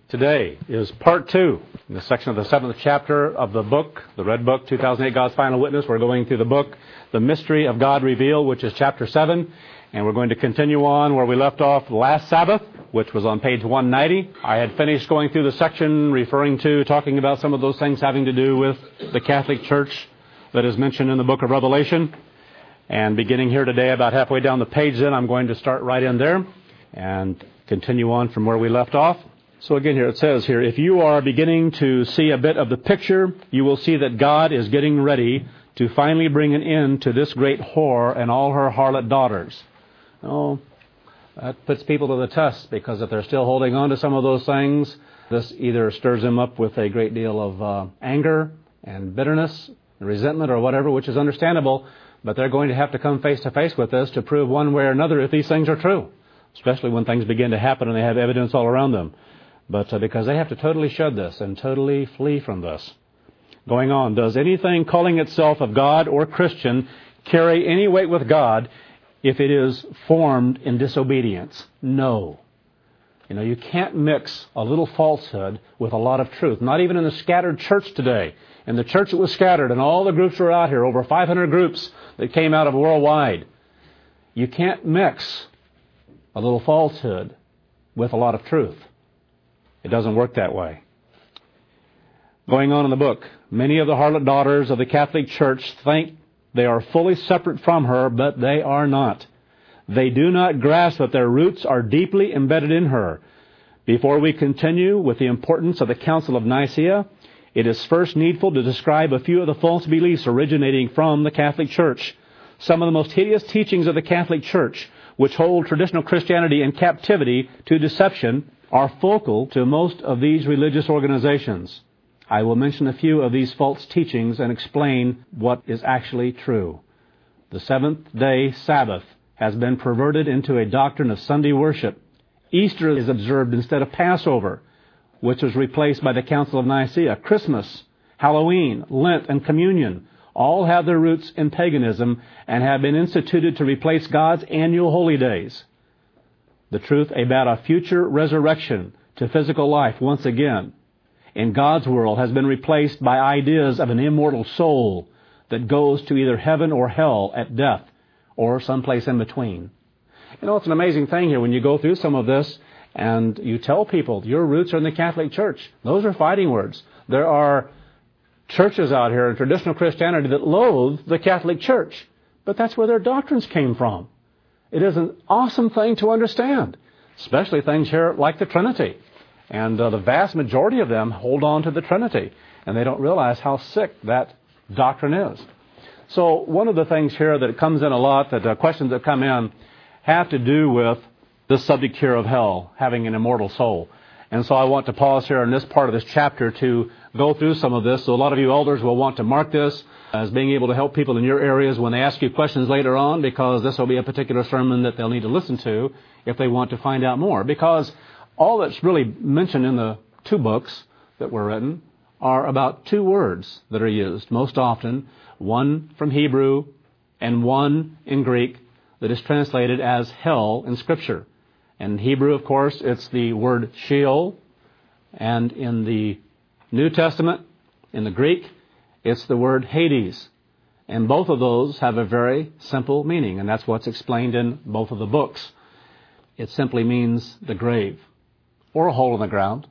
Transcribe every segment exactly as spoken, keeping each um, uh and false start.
Today is part two in the section of the seventh chapter of the book, the Red Book, two thousand eight, God's Final Witness. We're going through the book, The Mystery of God Revealed, which is chapter seven. And we're going to continue on where we left off last Sabbath, which was on page one ninety. I had finished going through the section referring to, talking about some of those things having to do with the Catholic Church that is mentioned in the book of Revelation. And beginning here today, about halfway down the page then, I'm going to start right in there and continue on from where we left off. So again here it says here, if you are beginning to see a bit of the picture, you will see that God is getting ready to finally bring an end to this great whore and all her harlot daughters. Oh, that puts people to the test, because if they're still holding on to some of those things, this either stirs them up with a great deal of uh, anger and bitterness and resentment or whatever, which is understandable, but they're going to have to come face to face with this to prove one way or another if these things are true, especially when things begin to happen and they have evidence all around them. But uh, because they have to totally shed this and totally flee from this. Going on, does anything calling itself of God or Christian carry any weight with God if it is formed in disobedience? No. You know, you can't mix a little falsehood with a lot of truth. Not even in the scattered church today. In the church that was scattered, and all the groups were out here, over five hundred groups that came out of worldwide. You can't mix a little falsehood with a lot of truth. It doesn't work that way. Going on in the book, many of the harlot daughters of the Catholic Church think they are fully separate from her, but they are not. They do not grasp that their roots are deeply embedded in her. Before we continue with the importance of the Council of Nicaea, it is first needful to describe a few of the false beliefs originating from the Catholic Church. Some of the most hideous teachings of the Catholic Church, which hold traditional Christianity in captivity to deception, are focal to most of these religious organizations. I will mention a few of these false teachings and explain what is actually true. The seventh-day Sabbath has been perverted into a doctrine of Sunday worship. Easter is observed instead of Passover, which was replaced by the Council of Nicaea. Christmas, Halloween, Lent, and Communion all have their roots in paganism and have been instituted to replace God's annual holy days. The truth about a future resurrection to physical life once again in God's world has been replaced by ideas of an immortal soul that goes to either heaven or hell at death or someplace in between. You know, it's an amazing thing here when you go through some of this and you tell people your roots are in the Catholic Church. Those are fighting words. There are churches out here in traditional Christianity that loathe the Catholic Church, but that's where their doctrines came from. It is an awesome thing to understand, especially things here like the Trinity. And uh, the vast majority of them hold on to the Trinity, and they don't realize how sick that doctrine is. So one of the things here that comes in a lot, that uh, questions that come in, have to do with this subject here of hell, having an immortal soul. And so I want to pause here in this part of this chapter to go through some of this. So a lot of you elders will want to mark this as being able to help people in your areas when they ask you questions later on, because this will be a particular sermon that they'll need to listen to if they want to find out more. Because all that's really mentioned in the two books that were written are about two words that are used most often, one from Hebrew and one in Greek that is translated as hell in Scripture. In Hebrew, of course, it's the word Sheol, and in the New Testament, in the Greek, it's the word Hades. And both of those have a very simple meaning, and that's what's explained in both of the books. It simply means the grave, or a hole in the ground.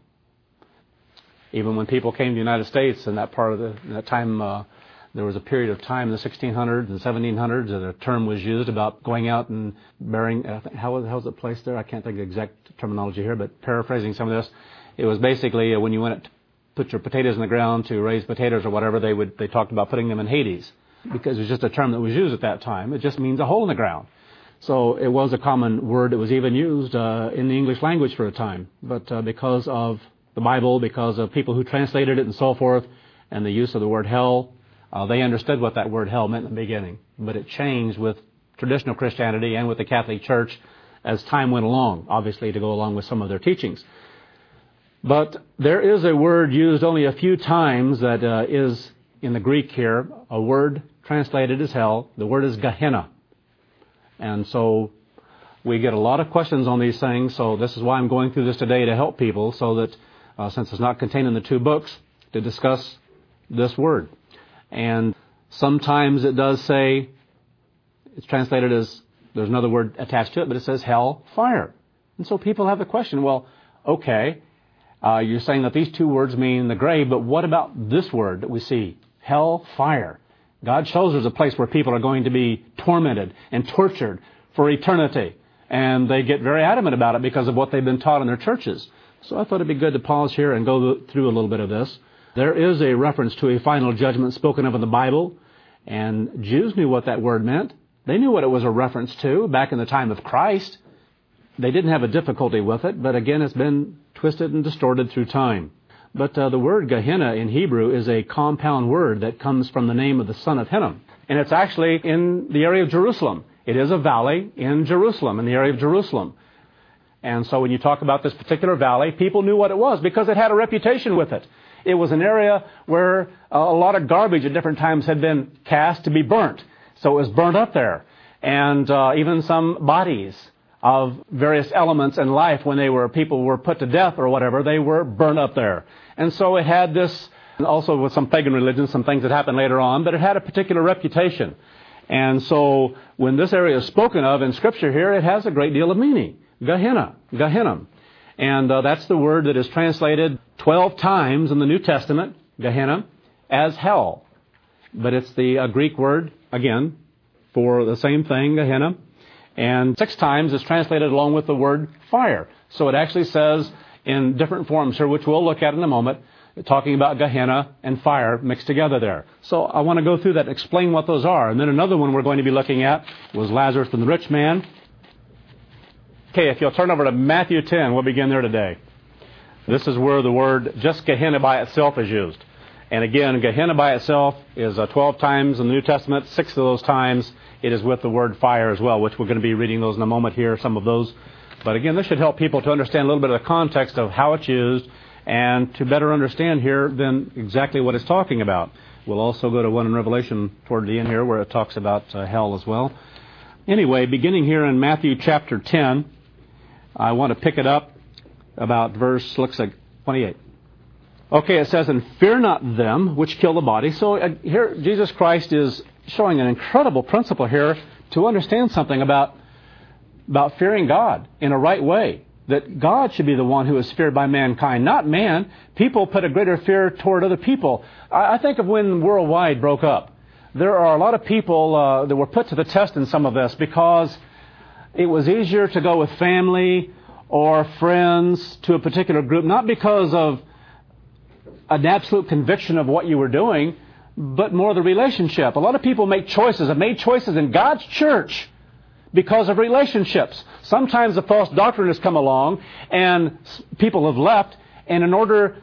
Even when people came to the United States in that part of the in that time, uh, there was a period of time in the sixteen hundreds and seventeen hundreds that a term was used about going out and burying, uh, how, how was it placed there? I can't think of the exact terminology here, but paraphrasing some of this, it was basically uh, when you went to put your potatoes in the ground to raise potatoes or whatever, they would they talked about putting them in Hades, because it was just a term that was used at that time. It just means a hole in the ground. So it was a common word that was even used uh, in the English language for a time. But uh, because of the Bible, because of people who translated it and so forth, and the use of the word hell, uh, they understood what that word hell meant in the beginning. But it changed with traditional Christianity and with the Catholic Church as time went along, obviously to go along with some of their teachings. But there is a word used only a few times that uh, is in the Greek here, a word translated as hell. The word is Gehenna. And so we get a lot of questions on these things, so this is why I'm going through this today, to help people so that uh, since it's not contained in the two books, to discuss this word. And sometimes it does say, it's translated as, there's another word attached to it, but it says hell, fire. And so people have the question, well, okay, uh, you're saying that these two words mean the grave, but what about this word that we see, hell, fire? God shows there's a place where people are going to be tormented and tortured for eternity. And they get very adamant about it because of what they've been taught in their churches. So I thought it'd be good to pause here and go through a little bit of this. There is a reference to a final judgment spoken of in the Bible, and Jews knew what that word meant. They knew what it was a reference to back in the time of Christ. They didn't have a difficulty with it, but again, it's been twisted and distorted through time. But uh, the word Gehenna in Hebrew is a compound word that comes from the name of the son of Hinnom. And it's actually in the area of Jerusalem. It is a valley in Jerusalem, in the area of Jerusalem. And so when you talk about this particular valley, people knew what it was because it had a reputation with it. It was an area where uh, a lot of garbage at different times had been cast to be burnt. So it was burnt up there. And uh, even some bodies of various elements in life, when they were people were put to death or whatever, they were burnt up there. And so it had this, also with some pagan religions, some things that happened later on, but it had a particular reputation. And so when this area is spoken of in Scripture here, it has a great deal of meaning. Gehenna, Gehenna. And uh, that's the word that is translated twelve times in the New Testament, Gehenna, as hell. But it's the uh, Greek word, again, for the same thing, Gehenna. And six times it's translated along with the word fire. So it actually says in different forms here, which we'll look at in a moment, talking about Gehenna and fire mixed together there. So I want to go through that and explain what those are. And then another one we're going to be looking at was Lazarus and the rich man. Okay, if you'll turn over to Matthew ten, we'll begin there today. This is where the word just Gehenna by itself is used. And again, Gehenna by itself is uh, twelve times in the New Testament. Six of those times it is with the word fire as well, which we're going to be reading those in a moment here, some of those. But again, this should help people to understand a little bit of the context of how it's used and to better understand here then exactly what it's talking about. We'll also go to one in Revelation toward the end here where it talks about uh, hell as well. Anyway, beginning here in Matthew chapter ten, I want to pick it up about verse, looks like twenty-eight. Okay, it says, and fear not them which kill the body. So uh, here Jesus Christ is showing an incredible principle here to understand something about, about fearing God in a right way. That God should be the one who is feared by mankind, not man. People put a greater fear toward other people. I, I think of when Worldwide broke up. There are a lot of people uh, that were put to the test in some of this because it was easier to go with family or friends to a particular group, not because of an absolute conviction of what you were doing, but more the relationship. A lot of people make choices, have made choices in God's church because of relationships. Sometimes a false doctrine has come along and people have left, and in order,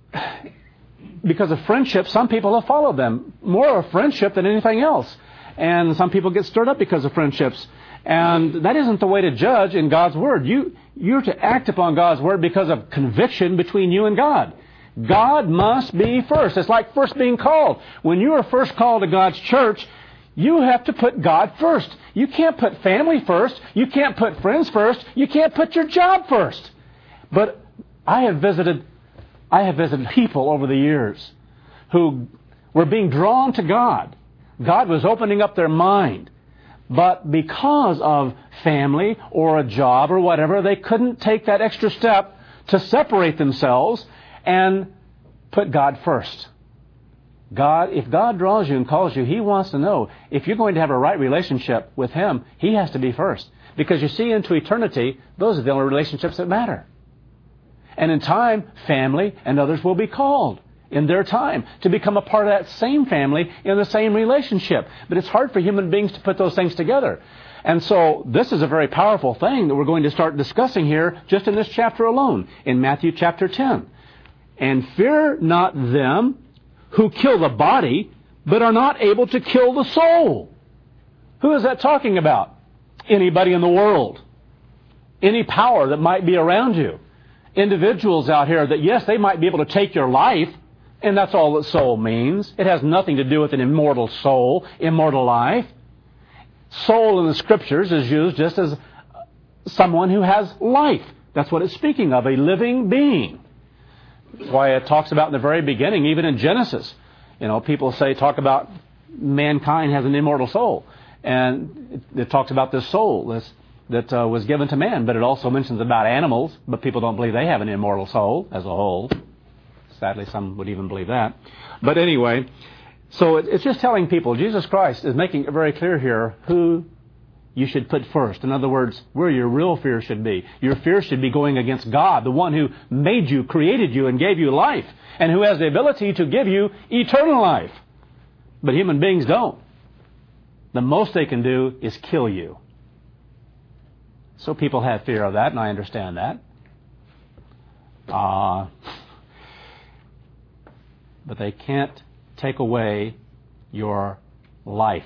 because of friendship, some people have followed them. More of friendship than anything else. And some people get stirred up because of friendships. And that isn't the way to judge in God's Word. You, you're to act upon God's Word because of conviction between you and God. God must be first. It's like first being called. When you are first called to God's church, you have to put God first. You can't put family first. You can't put friends first. You can't put your job first. But I have visited, I have visited people over the years who were being drawn to God. God was opening up their mind. But because of family or a job or whatever, they couldn't take that extra step to separate themselves and put God first. God, if God draws you and calls you, He wants to know if you're going to have a right relationship with Him, He has to be first. Because you see, into eternity, those are the only relationships that matter. And in time, family and others will be called in their time to become a part of that same family in the same relationship. But it's hard for human beings to put those things together. And so this is a very powerful thing that we're going to start discussing here just in this chapter alone, in Matthew chapter ten. And fear not them who kill the body, but are not able to kill the soul. Who is that talking about? Anybody in the world. Any power that might be around you. Individuals out here that, yes, they might be able to take your life, and that's all that soul means. It has nothing to do with an immortal soul, immortal life. Soul in the Scriptures is used just as someone who has life. That's what it's speaking of, a living being. That's why it talks about in the very beginning, even in Genesis. You know, people say, talk about mankind has an immortal soul. And it, it talks about this soul that's, that uh, was given to man. But it also mentions about animals. But people don't believe they have an immortal soul as a whole. Sadly, some would even believe that. But anyway, so it, it's just telling people, Jesus Christ is making it very clear here who you should put first. In other words, where your real fear should be. Your fear should be going against God, the one who made you, created you, and gave you life, and who has the ability to give you eternal life. But human beings don't. The most they can do is kill you. So people have fear of that, and I understand that. Uh, but they can't take away your life.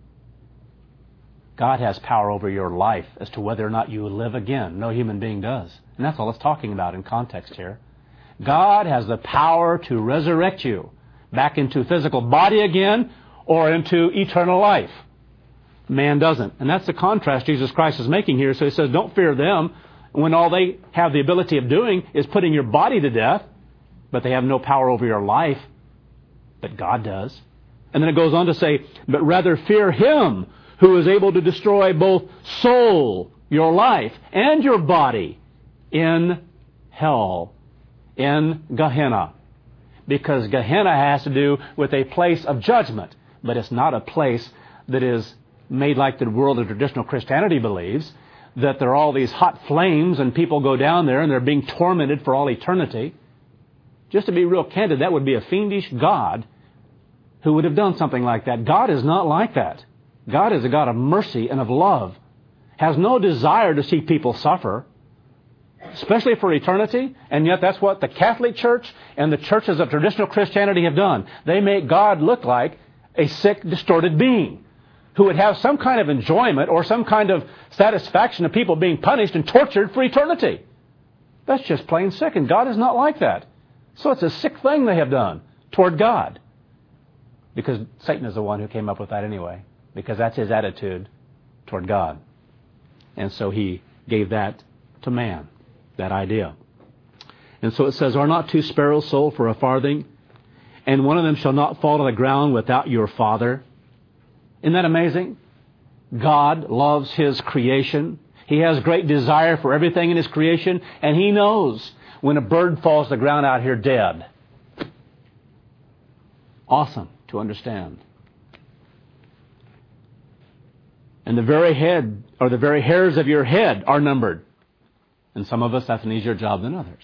God has power over your life as to whether or not you live again. No human being does. And that's all it's talking about in context here. God has the power to resurrect you back into physical body again or into eternal life. Man doesn't. And that's the contrast Jesus Christ is making here. So he says, don't fear them when all they have the ability of doing is putting your body to death, but they have no power over your life. But God does. And then it goes on to say, but rather fear Him who is able to destroy both soul, your life, and your body in hell, in Gehenna. Because Gehenna has to do with a place of judgment, but it's not a place that is made like the world of traditional Christianity believes, that there are all these hot flames and people go down there and they're being tormented for all eternity. Just to be real candid, that would be a fiendish God who would have done something like that. God is not like that. God is a God of mercy and of love, has no desire to see people suffer, especially for eternity, and yet that's what the Catholic Church and the churches of traditional Christianity have done. They make God look like a sick, distorted being who would have some kind of enjoyment or some kind of satisfaction of people being punished and tortured for eternity. That's just plain sick, and God is not like that. So it's a sick thing they have done toward God, because Satan is the one who came up with that anyway. Because that's his attitude toward God. And so he gave that to man, that idea. And so it says, are not two sparrows sold for a farthing? And one of them shall not fall to the ground without your Father. Isn't that amazing? God loves His creation. He has great desire for everything in His creation. And He knows when a bird falls to the ground out here dead. Awesome to understand. And the very head, or the very hairs of your head are numbered. And some of us, that's an easier job than others.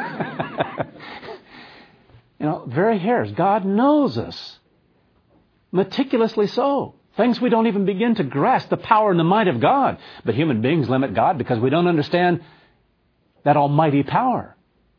You know, very hairs. God knows us. Meticulously so. Things we don't even begin to grasp the power and the might of God. But human beings limit God because we don't understand that almighty power.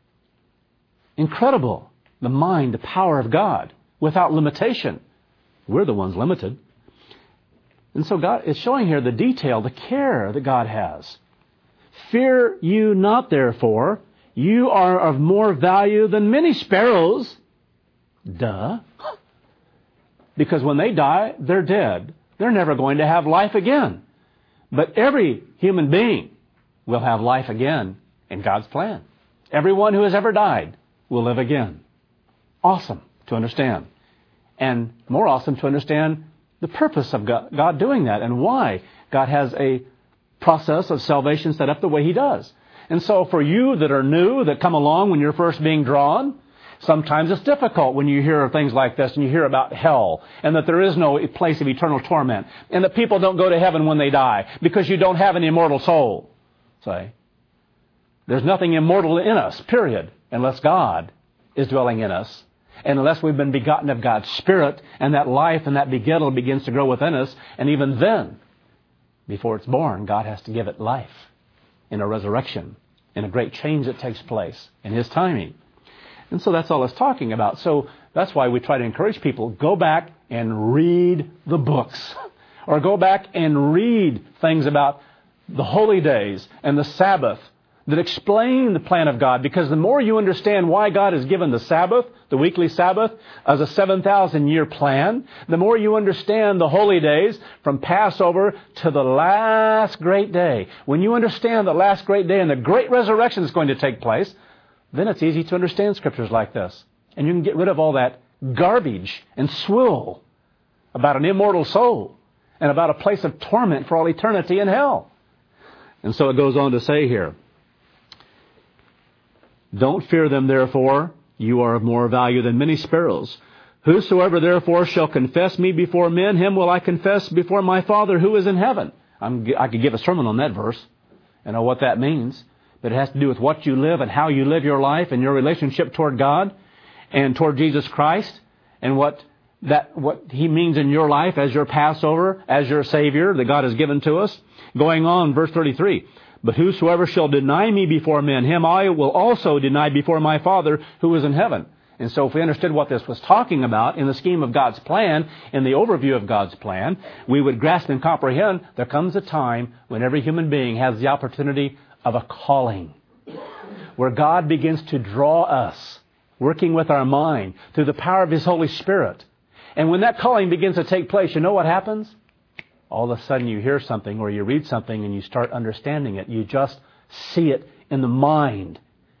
Incredible. The mind, the power of God, without limitation. We're the ones limited. And so God is showing here the detail, the care that God has. Fear you not, therefore. You are of more value than many sparrows. Duh. Because when they die, they're dead. They're never going to have life again. But every human being will have life again in God's plan. Everyone who has ever died will live again. Awesome to understand. And more awesome to understand the purpose of God, God doing that and why God has a process of salvation set up the way He does. And so for you that are new, that come along when you're first being drawn, sometimes it's difficult when you hear of things like this and you hear about hell and that there is no place of eternal torment and that people don't go to heaven when they die because you don't have an immortal soul. Say, there's nothing immortal in us, period, unless God is dwelling in us. And unless we've been begotten of God's Spirit, and that life and that begettal begins to grow within us, and even then, before it's born, God has to give it life in a resurrection, in a great change that takes place in His timing. And so that's all it's talking about. So that's why we try to encourage people, go back and read the books, or go back and read things about the holy days and the Sabbath that explain the plan of God. Because the more you understand why God has given the Sabbath, the weekly Sabbath, as a seven thousand year plan, the more you understand the holy days from Passover to the last great day. When you understand the last great day and the great resurrection is going to take place, then it's easy to understand scriptures like this. And you can get rid of all that garbage and swill about an immortal soul and about a place of torment for all eternity in hell. And so it goes on to say here, don't fear them, therefore. You are of more value than many sparrows. Whosoever therefore shall confess me before men, him will I confess before my Father who is in heaven. I'm, I could give a sermon on that verse and know what that means. But it has to do with what you live and how you live your life and your relationship toward God and toward Jesus Christ and what that what He means in your life as your Passover, as your Savior that God has given to us. Going on, verse thirty-three. But whosoever shall deny me before men, him I will also deny before my Father who is in heaven. And so if we understood what this was talking about in the scheme of God's plan, in the overview of God's plan, we would grasp and comprehend there comes a time when every human being has the opportunity of a calling, where God begins to draw us, working with our mind through the power of His Holy Spirit. And when that calling begins to take place, you know what happens? All of a sudden you hear something or you read something and you start understanding it. You just see it in the mind.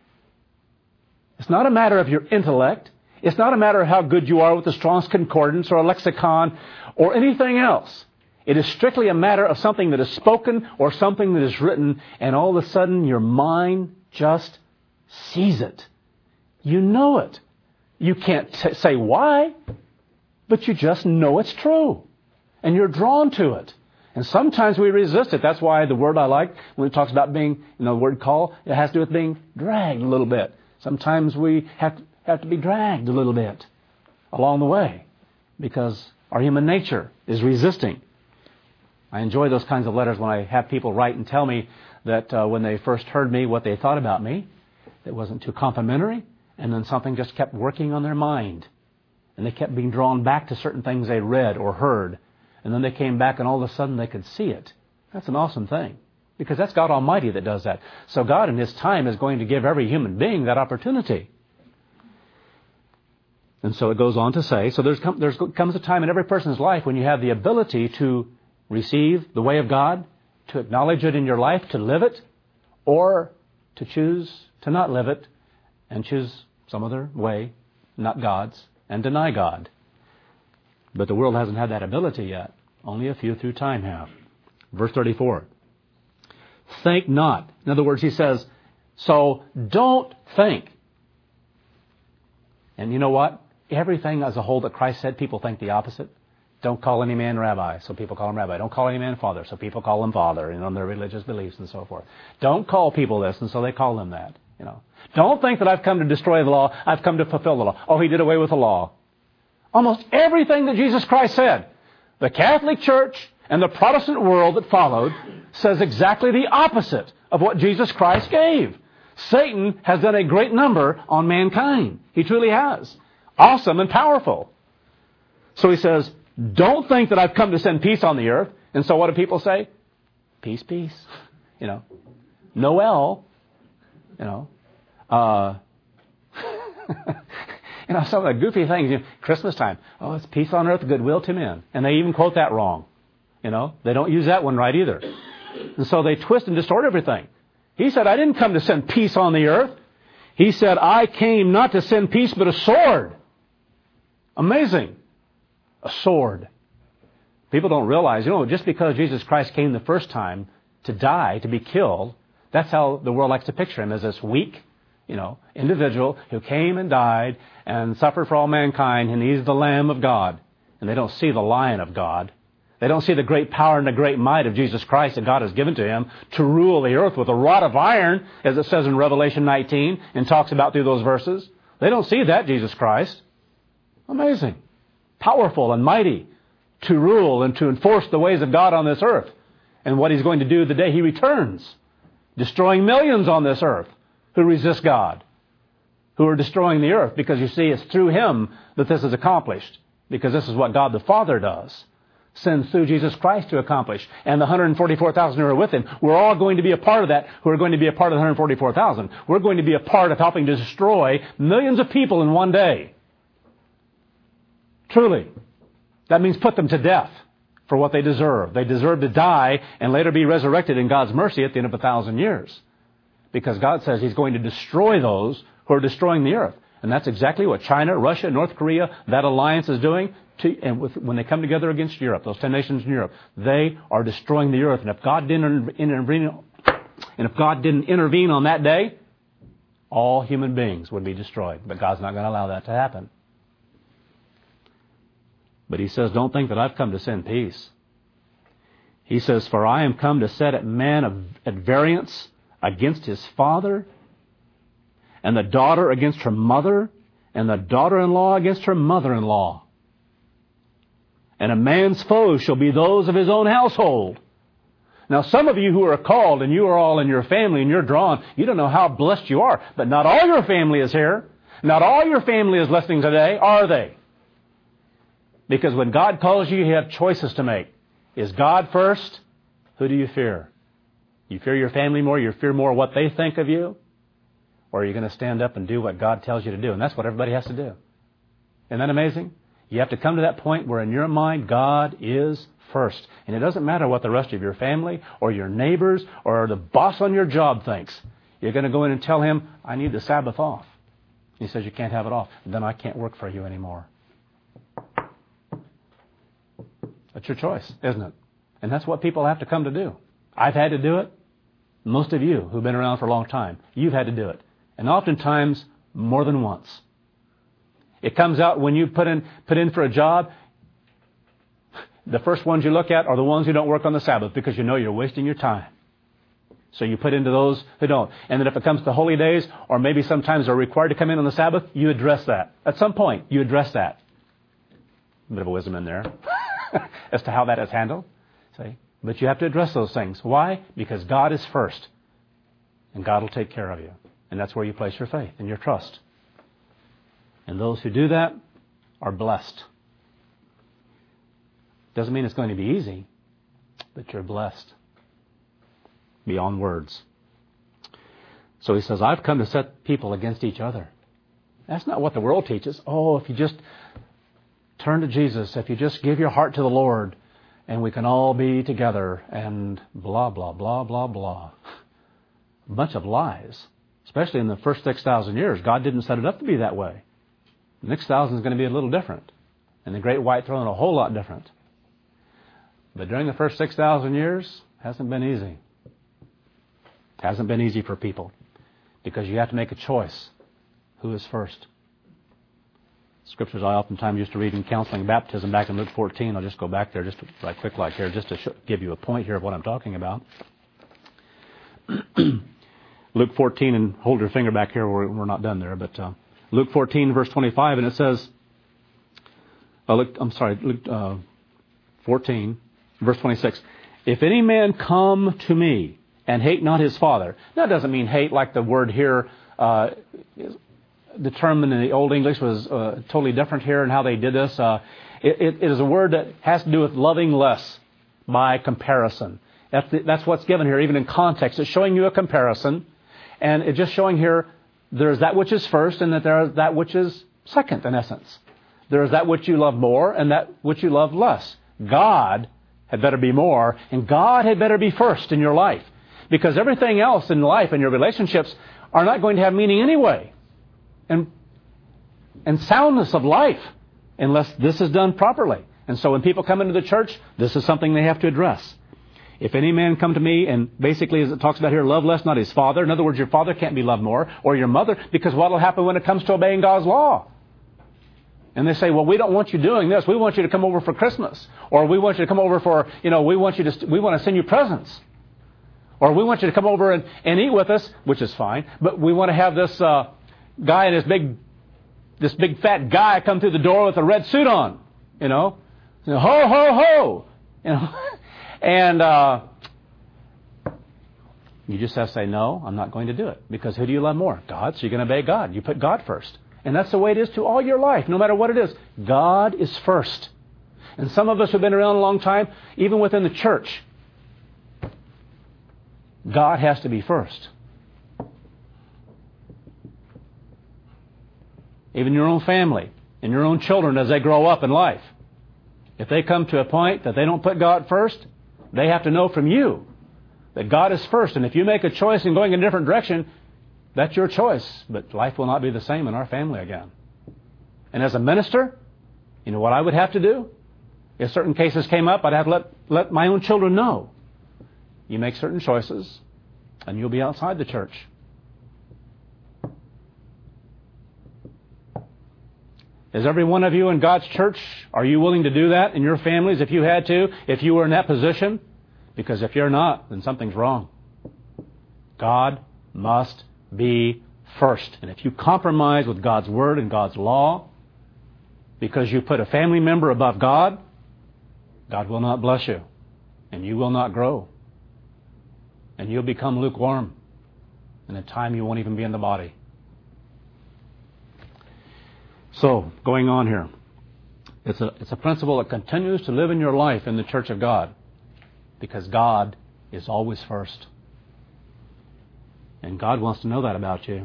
It's not a matter of your intellect. It's not a matter of how good you are with the Strong's Concordance or a lexicon or anything else. It is strictly a matter of something that is spoken or something that is written, and all of a sudden your mind just sees it. You know it. You can't t- say why, but you just know it's true. And you're drawn to it. And sometimes we resist it. That's why the word I like, when it talks about being, you know, the word call, it has to do with being dragged a little bit. Sometimes we have to, have to be dragged a little bit along the way because our human nature is resisting. I enjoy those kinds of letters when I have people write and tell me that uh, when they first heard me, what they thought about me, it wasn't too complimentary, and then something just kept working on their mind. And they kept being drawn back to certain things they read or heard. And then they came back and all of a sudden they could see it. That's an awesome thing. Because that's God Almighty that does that. So God in His time is going to give every human being that opportunity. And so it goes on to say, so there's come, there's comes a time in every person's life when you have the ability to receive the way of God, to acknowledge it in your life, to live it, or to choose to not live it and choose some other way, not God's, and deny God. But the world hasn't had that ability yet. Only a few through time have. Verse thirty-four. Think not. In other words, he says, so don't think. And you know what? Everything as a whole that Christ said, people think the opposite. Don't call any man rabbi, so people call him rabbi. Don't call any man father, so people call him father, you know, in their religious beliefs and so forth. Don't call people this, and so they call them that, you know. Don't think that I've come to destroy the law. I've come to fulfill the law. Oh, He did away with the law. Almost everything that Jesus Christ said, the Catholic Church and the Protestant world that followed says exactly the opposite of what Jesus Christ gave. Satan has done a great number on mankind. He truly has. Awesome and powerful. So he says, don't think that I've come to send peace on the earth. And so what do people say? Peace, peace. You know, Noel, you know, uh, you know, some of the goofy things, you know, Christmas time. Oh, it's peace on earth, goodwill to men. And they even quote that wrong. You know, they don't use that one right either. And so they twist and distort everything. He said, I didn't come to send peace on the earth. He said, I came not to send peace, but a sword. Amazing. A sword. People don't realize, you know, just because Jesus Christ came the first time to die, to be killed, that's how the world likes to picture Him, as this weak, you know, individual who came and died and suffered for all mankind, and He's the Lamb of God. And they don't see the Lion of God. They don't see the great power and the great might of Jesus Christ that God has given to Him to rule the earth with a rod of iron, as it says in Revelation nineteen and talks about through those verses. They don't see that Jesus Christ. Amazing. Powerful and mighty to rule and to enforce the ways of God on this earth. And what He's going to do the day He returns. Destroying millions on this earth who resist God. Who are destroying the earth. Because you see, it's through Him that this is accomplished. Because this is what God the Father does. Sends through Jesus Christ to accomplish. And the one hundred forty-four thousand who are with Him, we're all going to be a part of that, who are going to be a part of the one hundred forty-four thousand. We're going to be a part of helping to destroy millions of people in one day. Truly. That means put them to death for what they deserve. They deserve to die and later be resurrected in God's mercy at the end of a thousand years. Because God says He's going to destroy those who are destroying the earth. And that's exactly what China, Russia, North Korea, that alliance is doing. To, and with, when they come together against Europe, those ten nations in Europe, they are destroying the earth. And if God didn't intervene, and if God didn't intervene on that day, all human beings would be destroyed. But God's not going to allow that to happen. But He says, don't think that I've come to send peace. He says, for I am come to set a man at variance against his father, and the daughter against her mother, and the daughter-in-law against her mother-in-law. And a man's foes shall be those of his own household. Now, some of you who are called, and you are all in your family, and you're drawn, you don't know how blessed you are. But not all your family is here. Not all your family is listening today, are they? Because when God calls you, you have choices to make. Is God first? Who do you fear? You fear your family more? You fear more what they think of you? Or are you going to stand up and do what God tells you to do? And that's what everybody has to do. Isn't that amazing? You have to come to that point where in your mind, God is first. And it doesn't matter what the rest of your family or your neighbors or the boss on your job thinks. You're going to go in and tell him, I need the Sabbath off. He says, you can't have it off. Then I can't work for you anymore. That's your choice, isn't it? And that's what people have to come to do. I've had to do it. Most of you who've been around for a long time, you've had to do it. And oftentimes, more than once. It comes out when you put in put in for a job, the first ones you look at are the ones who don't work on the Sabbath because you know you're wasting your time. So you put into those who don't. And then if it comes to holy days, or maybe sometimes are required to come in on the Sabbath, you address that. At some point, you address that. A bit of a wisdom in there as to how that is handled. See? But you have to address those things. Why? Because God is first. And God will take care of you. And that's where you place your faith and your trust. And those who do that are blessed. Doesn't mean it's going to be easy, but you're blessed. Beyond words. So he says, I've come to set people against each other. That's not what the world teaches. Oh, if you just turn to Jesus, if you just give your heart to the Lord, and we can all be together, and blah, blah, blah, blah, blah. A bunch of lies. Especially in the first six thousand years. God didn't set it up to be that way. The next thousand is going to be a little different. And the great white throne a whole lot different. But during the first six thousand years, it hasn't been easy. It hasn't been easy for people. Because you have to make a choice. Who is first? Scriptures I oftentimes used to read in counseling baptism back in Luke fourteen. I'll just go back there just to, right quick like here, just to sh- give you a point here of what I'm talking about. Luke fourteen, and hold your finger back here, we're, we're not done there, but uh, Luke fourteen, verse twenty-five, and it says, uh, Luke, I'm sorry, Luke uh, fourteen, verse twenty-six, if any man come to me and hate not his father. Now, it doesn't mean hate like the word here, uh, the term in the Old English was uh, totally different here in how they did this. Uh, it, it, it is a word that has to do with loving less by comparison. That's, the, that's what's given here, even in context. It's showing you a comparison. And it's just showing here there's that which is first and that there is that which is second, in essence. There is that which you love more and that which you love less. God had better be more, and God had better be first in your life. Because everything else in life and your relationships are not going to have meaning anyway. And, and soundness of life, unless this is done properly. And so when people come into the church, this is something they have to address. If any man come to me, and basically as it talks about here, love less, not his father. In other words, your father can't be loved more, or your mother, because what will happen when it comes to obeying God's law? And they say, well, we don't want you doing this. We want you to come over for Christmas. Or we want you to come over for, you know, we want you to, we want to send you presents. Or we want you to come over and, and eat with us, which is fine. But we want to have this uh, guy and this big, this big fat guy come through the door with a red suit on. You know, ho, ho, ho. You know. And uh, you just have to say, no, I'm not going to do it. Because who do you love more? God. So you're going to obey God. You put God first. And that's the way it is to all your life, no matter what it is. God is first. And some of us who have been around a long time, even within the church, God has to be first. Even your own family and your own children as they grow up in life. If they come to a point that they don't put God first, they have to know from you that God is first. And if you make a choice in going in a different direction, That's your choice, but life will not be the same in our family again. And as a minister, you know what I would have to do? If certain cases came up, I'd have to let, let my own children know. You make certain choices, and you'll be outside the church. Is every one of you in God's church, are you willing to do that in your families if you had to, if you were in that position? Because if you're not, then something's wrong. God must be first. And if you compromise with God's Word and God's law, because you put a family member above God, God will not bless you. And you will not grow. And you'll become lukewarm. And in time you won't even be in the body. So, going on here. It's a, it's a principle that continues to live in your life in the church of God. Because God is always first. And God wants to know that about you.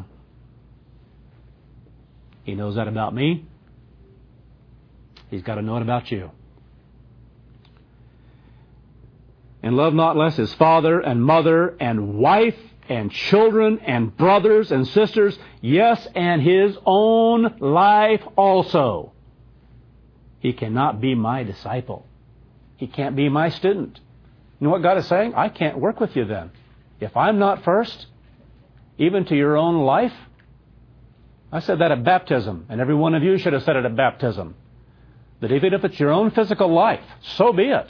He knows that about me. He's got to know it about you. And love not less his father and mother and wife and children and brothers and sisters, yes, and his own life also. He cannot be my disciple. He can't be my student. You know what God is saying? I can't work with you then. If I'm not first, even to your own life. I said that at baptism, and every one of you should have said it at baptism. That even if it's your own physical life, so be it.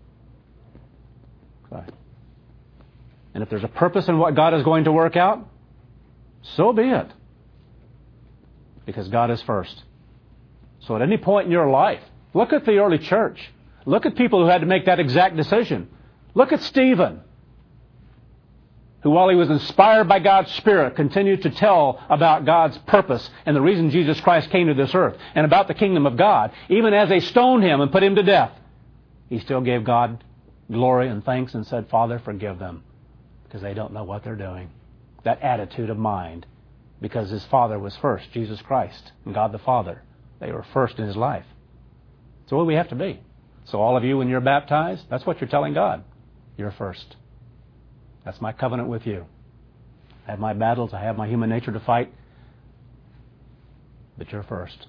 Okay. And if there's a purpose in what God is going to work out, so be it. Because God is first. So at any point in your life, look at the early church. Look at people who had to make that exact decision. Look at Stephen, who while he was inspired by God's Spirit, continued to tell about God's purpose and the reason Jesus Christ came to this earth and about the kingdom of God. Even as they stoned him and put him to death, he still gave God glory and thanks and said, Father, forgive them, because they don't know what they're doing. That attitude of mind, because his Father was first, Jesus Christ, and God the Father. They were first in his life. So what do we have to be? So all of you, when you're baptized, that's what you're telling God. You're first. That's my covenant with you. I have my battles, I have my human nature to fight, but you're first.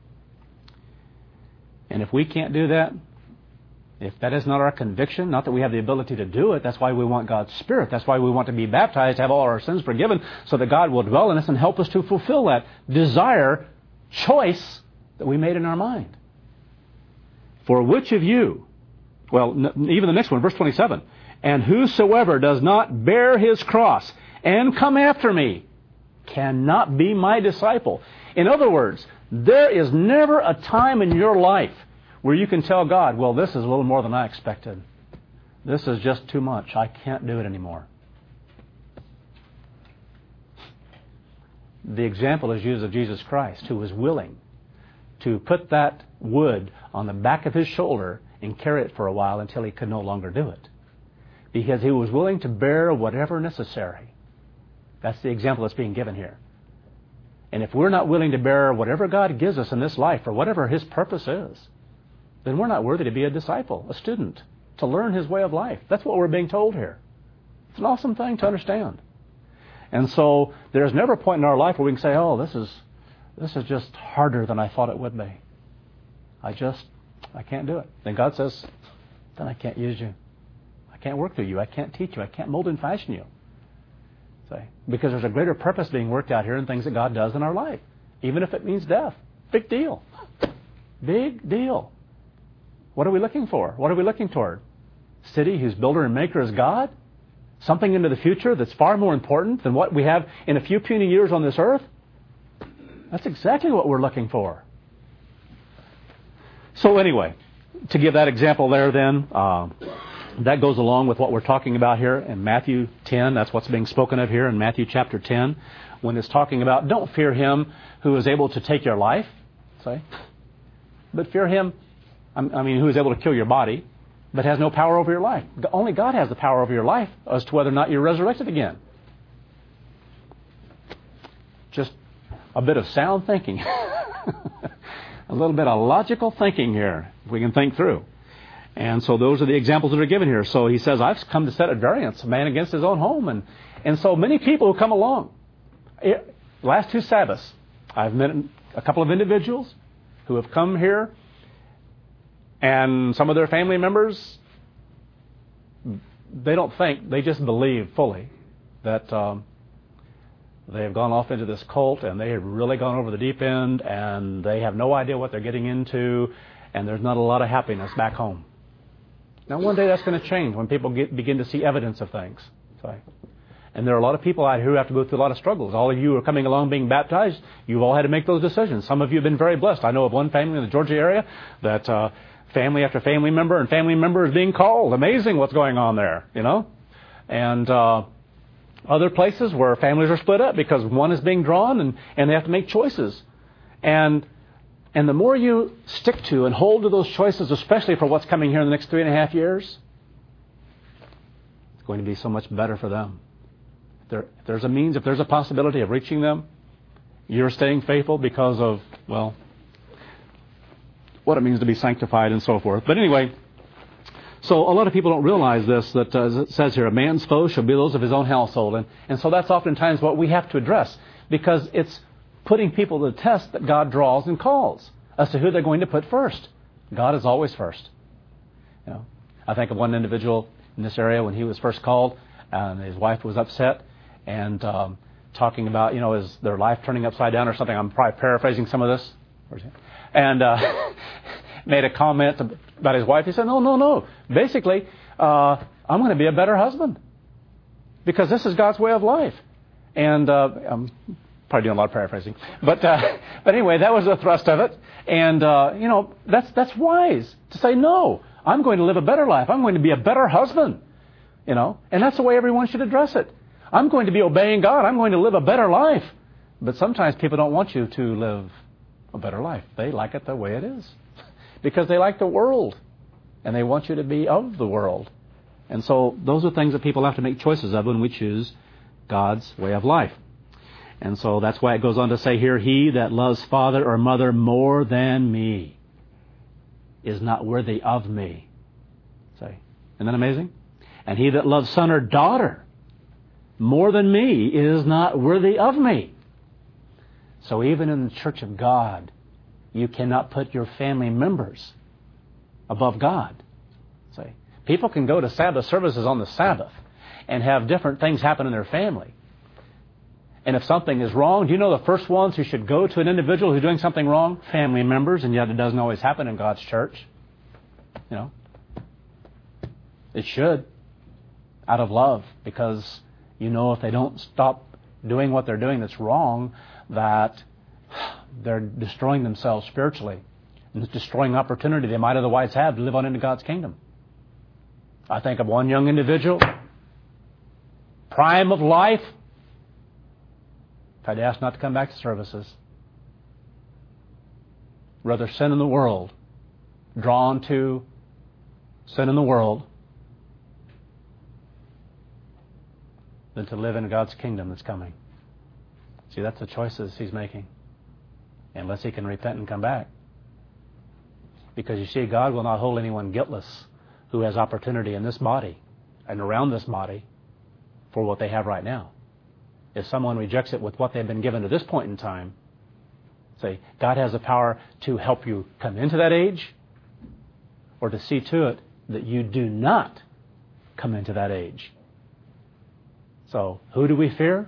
And if we can't do that, if that is not our conviction, not that we have the ability to do it, that's why we want God's Spirit. That's why we want to be baptized, to have all our sins forgiven, so that God will dwell in us and help us to fulfill that desire, choice that we made in our mind. For which of you, well, even the next one, verse twenty-seven, and whosoever does not bear his cross and come after me cannot be my disciple. In other words, there is never a time in your life where you can tell God, well, this is a little more than I expected. This is just too much. I can't do it anymore. The example is used of Jesus Christ, who was willing to put that wood on the back of his shoulder and carry it for a while until he could no longer do it. Because he was willing to bear whatever necessary. That's the example that's being given here. And if we're not willing to bear whatever God gives us in this life, or whatever his purpose is, then we're not worthy to be a disciple, a student, to learn his way of life. That's what we're being told here. It's an awesome thing to understand. And so there's never a point in our life where we can say, oh, this is this is just harder than I thought it would be. I just, I can't do it. Then God says, then I can't use you. I can't work through you. I can't teach you. I can't mold and fashion you. Say, because there's a greater purpose being worked out here in things that God does in our life. Even if it means death. Big deal. Big deal. What are we looking for? What are we looking toward? City whose builder and maker is God? Something into the future that's far more important than what we have in a few puny years on this earth? That's exactly what we're looking for. So anyway, to give that example there then, uh, that goes along with what we're talking about here in Matthew ten. That's what's being spoken of here in Matthew chapter ten, when it's talking about don't fear him who is able to take your life, say, but fear him, I mean, who is able to kill your body, but has no power over your life. Only God has the power over your life as to whether or not you're resurrected again. Just a bit of sound thinking. A little bit of logical thinking here, if we can think through. And so those are the examples that are given here. So he says, I've come to set at variance a man against his own home. And, and so many people who come along, It, last two Sabbaths, I've met a couple of individuals who have come here, and some of their family members, they don't think, they just believe fully that um, they have gone off into this cult and they have really gone over the deep end and they have no idea what they're getting into, and there's not a lot of happiness back home. Now, one day that's going to change when people get, begin to see evidence of things. So, and there are a lot of people out here who have to go through a lot of struggles. All of you who are coming along being baptized, you've all had to make those decisions. Some of you have been very blessed. I know of one family in the Georgia area that uh, family after family member and family member is being called. Amazing what's going on there, you know. And uh, other places where families are split up because one is being drawn and, and they have to make choices. And and the more you stick to and hold to those choices, especially for what's coming here in the next three and a half years, it's going to be so much better for them. If, there, if there's a means, if there's a possibility of reaching them, you're staying faithful because of, well, what it means to be sanctified and so forth. But anyway, so a lot of people don't realize this, that uh, as it says here, a man's foes shall be those of his own household. And, and so that's oftentimes what we have to address, because it's putting people to the test that God draws and calls as to who they're going to put first. God is always first. You know, I think of one individual in this area when he was first called, and his wife was upset and um, talking about, you know, is their life turning upside down or something. I'm probably paraphrasing some of this. And uh, made a comment about his wife. He said, no, no, no. Basically, uh, I'm going to be a better husband because this is God's way of life. And uh, I'm probably doing a lot of paraphrasing. But uh, but anyway, that was the thrust of it. And, uh, you know, that's that's wise to say, no, I'm going to live a better life. I'm going to be a better husband. You know, and that's the way everyone should address it. I'm going to be obeying God. I'm going to live a better life. But sometimes people don't want you to live a better life. They like it the way it is because they like the world and they want you to be of the world. And so those are things that people have to make choices of when we choose God's way of life. And so that's why it goes on to say here, he that loves father or mother more than me is not worthy of me. Say, isn't that amazing? And he that loves son or daughter more than me is not worthy of me. So even in the church of God, you cannot put your family members above God. See, people can go to Sabbath services on the Sabbath and have different things happen in their family. And if something is wrong, do you know the first ones who should go to an individual who's doing something wrong? Family members, and yet it doesn't always happen in God's church. You know, it should, out of love, because you know if they don't stop doing what they're doing that's wrong, that they're destroying themselves spiritually and destroying opportunity they might otherwise have to live on into God's kingdom. I think of one young individual, prime of life, I'd ask not to come back to services. Rather sin in the world, drawn to sin in the world, than to live in God's kingdom that's coming. See, that's the choices he's making. Unless he can repent and come back. Because you see, God will not hold anyone guiltless who has opportunity in this body and around this body for what they have right now. If someone rejects it with what they've been given to this point in time, say, God has the power to help you come into that age or to see to it that you do not come into that age. So, who do we fear?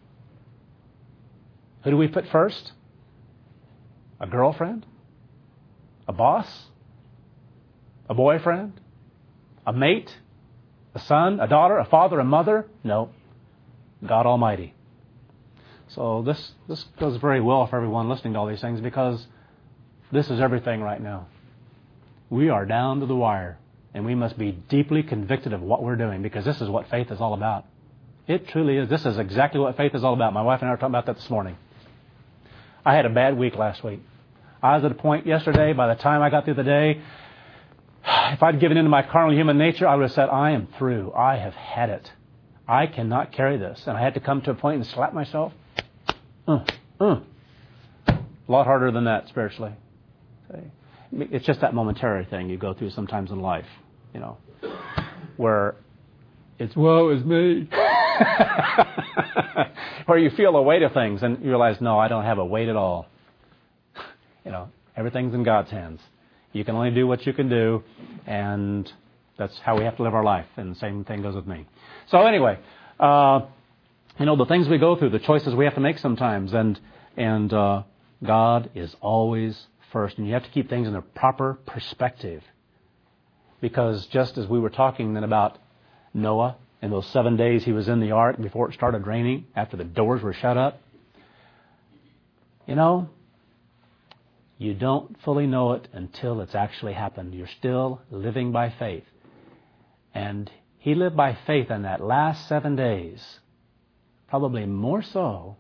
Who do we put first? A girlfriend? A boss? A boyfriend? A mate? A son? A daughter? A father? A mother? No. God Almighty. So this, this goes very well for everyone listening to all these things, because this is everything right now. We are down to the wire, and we must be deeply convicted of what we're doing, because this is what faith is all about. It truly is. This is exactly what faith is all about. My wife and I were talking about that this morning. I had a bad week last week. I was at a point yesterday, by the time I got through the day, if I'd given in to my carnal human nature, I would have said, I am through. I have had it. I cannot carry this. And I had to come to a point and slap myself. Uh, uh. A lot harder than that spiritually. It's just that momentary thing you go through sometimes in life, you know, where it's, woe is me. Where you feel the weight of things and you realize, no, I don't have a weight at all. You know, everything's in God's hands. You can only do what you can do, and that's how we have to live our life. And the same thing goes with me. So anyway, uh, you know, the things we go through, the choices we have to make sometimes, and and uh, God is always first. And you have to keep things in their proper perspective. Because just as we were talking then about Noah, in those seven days he was in the ark before it started raining, after the doors were shut up, you know, you don't fully know it until it's actually happened. You're still living by faith. And he lived by faith in that last seven days, probably more so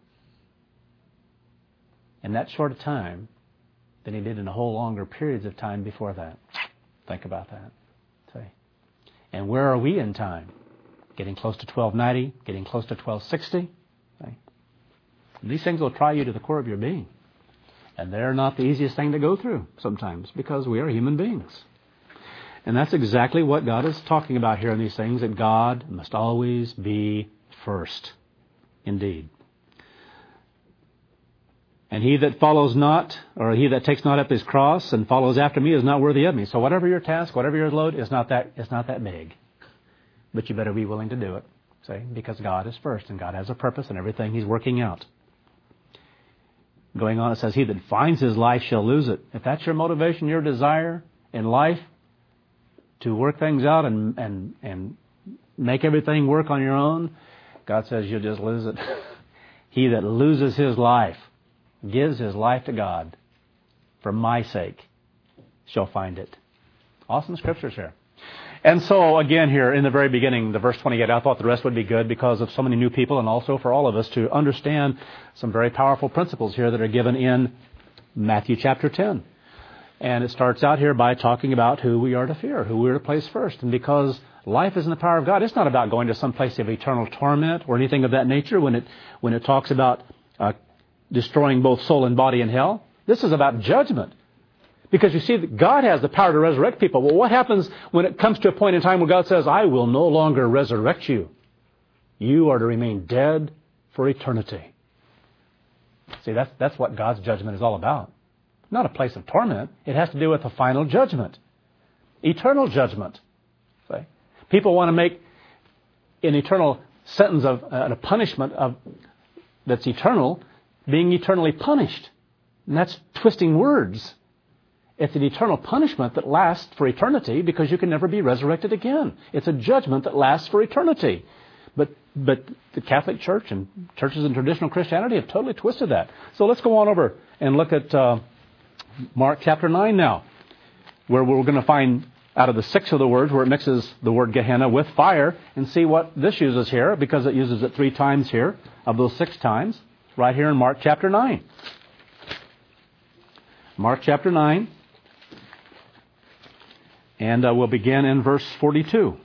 in that short a time than he did in a whole longer periods of time before that. Think about that. See? And where are we in time? Getting close to twelve ninety, getting close to twelve sixty. See? These things will try you to the core of your being. And they're not the easiest thing to go through sometimes because we are human beings. And that's exactly what God is talking about here in these things, that God must always be first. Indeed. And he that follows not, or he that takes not up his cross and follows after me is not worthy of me. So whatever your task, whatever your load, is not that, it's not that big. But you better be willing to do it. See? Because God is first, and God has a purpose in everything he's working out. Going on, it says, he that finds his life shall lose it. If that's your motivation, your desire in life, to work things out and, and, and make everything work on your own, God says you'll just lose it. He that loses his life, gives his life to God, for my sake, shall find it. Awesome scriptures here. And so, again here, in the very beginning, the verse twenty-eight, I thought the rest would be good because of so many new people and also for all of us to understand some very powerful principles here that are given in Matthew chapter ten. And it starts out here by talking about who we are to fear, who we are to place first. And because life is in the power of God, it's not about going to some place of eternal torment or anything of that nature when it when it talks about uh, destroying both soul and body in hell. This is about judgment. Because you see, God has the power to resurrect people. Well, what happens when it comes to a point in time where God says, I will no longer resurrect you? You are to remain dead for eternity. See, that's, that's what God's judgment is all about. Not a place of torment. It has to do with a final judgment. Eternal judgment. See? People want to make an eternal sentence of uh, a punishment of that's eternal, being eternally punished. And that's twisting words. It's an eternal punishment that lasts for eternity because you can never be resurrected again. It's a judgment that lasts for eternity. But but the Catholic Church and churches in traditional Christianity have totally twisted that. So let's go on over and look at uh, Mark chapter nine now, where we're going to find out of the six of the words where it mixes the word Gehenna with fire, and see what this uses here, because it uses it three times here of those six times, right here in Mark chapter nine. Mark chapter nine. And uh, we'll begin in verse forty-two.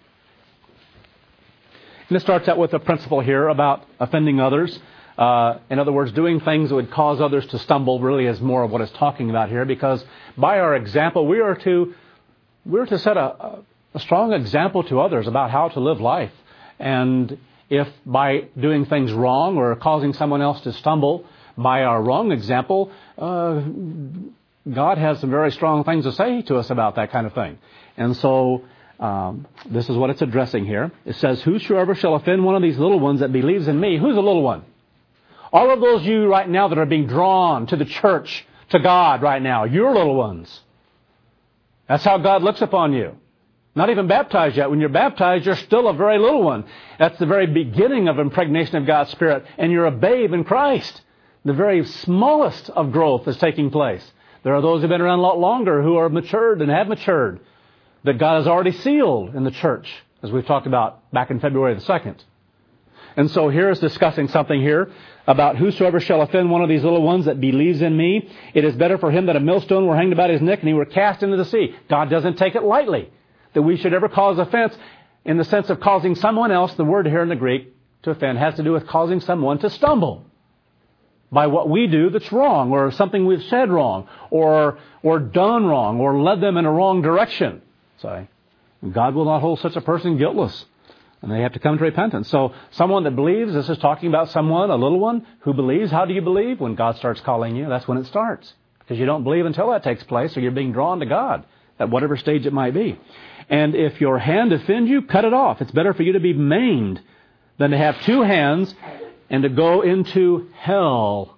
And it starts out with a principle here about offending others. Uh, in other words, doing things that would cause others to stumble really is more of what it's talking about here. Because by our example, we are to we are to set a, a strong example to others about how to live life. And if by doing things wrong or causing someone else to stumble by our wrong example, uh, God has some very strong things to say to us about that kind of thing. And so um, this is what it's addressing here. It says, whosoever shall offend one of these little ones that believes in me. Who's a little one? All of those you right now that are being drawn to the church, to God right now, you're little ones. That's how God looks upon you. Not even baptized yet. When you're baptized, you're still a very little one. That's the very beginning of impregnation of God's Spirit. And you're a babe in Christ. The very smallest of growth is taking place. There are those who have been around a lot longer who are matured and have matured, that God has already sealed in the church, as we've talked about back in February the second. And so here is discussing something here about whosoever shall offend one of these little ones that believes in me, it is better for him that a millstone were hanged about his neck and he were cast into the sea. God doesn't take it lightly that we should ever cause offense in the sense of causing someone else. The word here in the Greek to offend has to do with causing someone to stumble by what we do that's wrong, or something we've said wrong, or or done wrong, or led them in a wrong direction. So God will not hold such a person guiltless And they have to come to repentance. So someone that believes, this is talking about someone, a little one, who believes. How do you believe? When God starts calling you, that's when it starts. Because you don't believe until that takes place, or you're being drawn to God at whatever stage it might be. And if your hand offend you, cut it off. It's better for you to be maimed than to have two hands and to go into hell,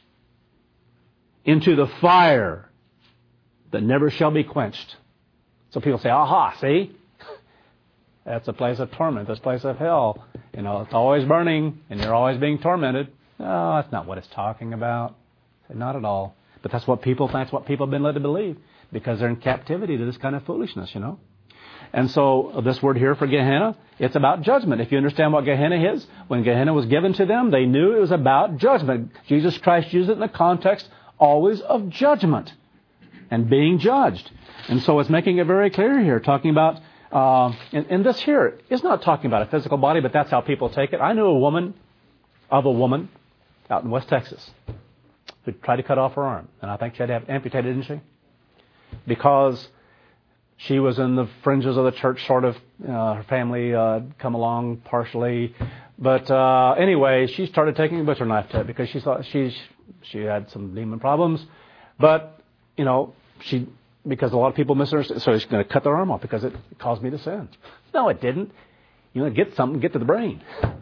into the fire that never shall be quenched. So people say, aha, see? That's a place of torment, this place of hell. You know, it's always burning and you're always being tormented. No, that's not what it's talking about. Not at all. But that's what people, that's what people have been led to believe because they're in captivity to this kind of foolishness, you know. And so this word here for Gehenna, it's about judgment. If you understand what Gehenna is, when Gehenna was given to them, they knew it was about judgment. Jesus Christ used it in the context always of judgment and being judged. And so it's making it very clear here, talking about, uh, and, and this here is not talking about a physical body, but that's how people take it. I knew a woman, of a woman, out in West Texas, who tried to cut off her arm. And I think she had to have it amputated, didn't she? Because she was in the fringes of the church, sort of. Uh, her family uh, come along partially. But uh, anyway, she started taking a butcher knife to it because she thought she, she had some demon problems. But, you know, she... because a lot of people misunderstand. So she's going to cut their arm off because it caused me to sin. No, it didn't. You want to get something, get to the brain.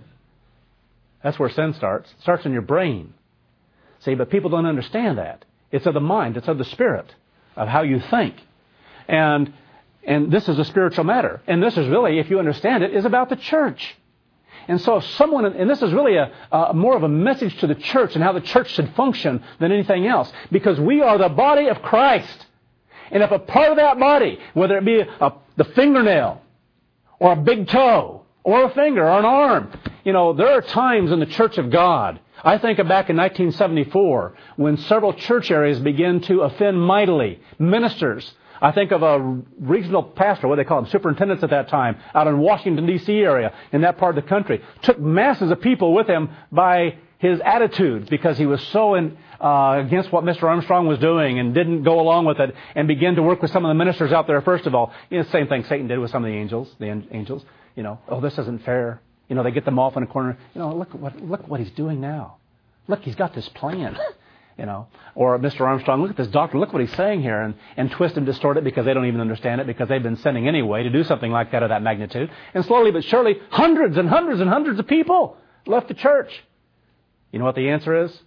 That's where sin starts. It starts in your brain. See, but people don't understand that. It's of the mind. It's of the spirit, of how you think. And and this is a spiritual matter. And this is really, if you understand it, is about the church. And so if someone, and this is really a, a more of a message to the church and how the church should function than anything else. Because we are the body of Christ. And if a part of that body, whether it be a, the fingernail or a big toe or a finger or an arm, you know, there are times in the church of God. I think of back in nineteen seventy-four when several church areas began to offend mightily. Ministers. I think of a regional pastor, what they call them, superintendents at that time, out in Washington, D C area, in that part of the country. Took masses of people with him by his attitude because he was so in, uh, against what Mister Armstrong was doing and didn't go along with it and began to work with some of the ministers out there first of all. You know, the same thing Satan did with some of the angels, the angels. You know, oh, this isn't fair. You know, they get them off in a corner. You know, look what look what he's doing now. Look, he's got this plan. You know, or Mister Armstrong, look at this doctor, look what he's saying here, and, and twist and distort it because they don't even understand it because they've been sinning anyway to do something like that of that magnitude. And slowly but surely, hundreds and hundreds and hundreds of people left the church. You know what the answer is?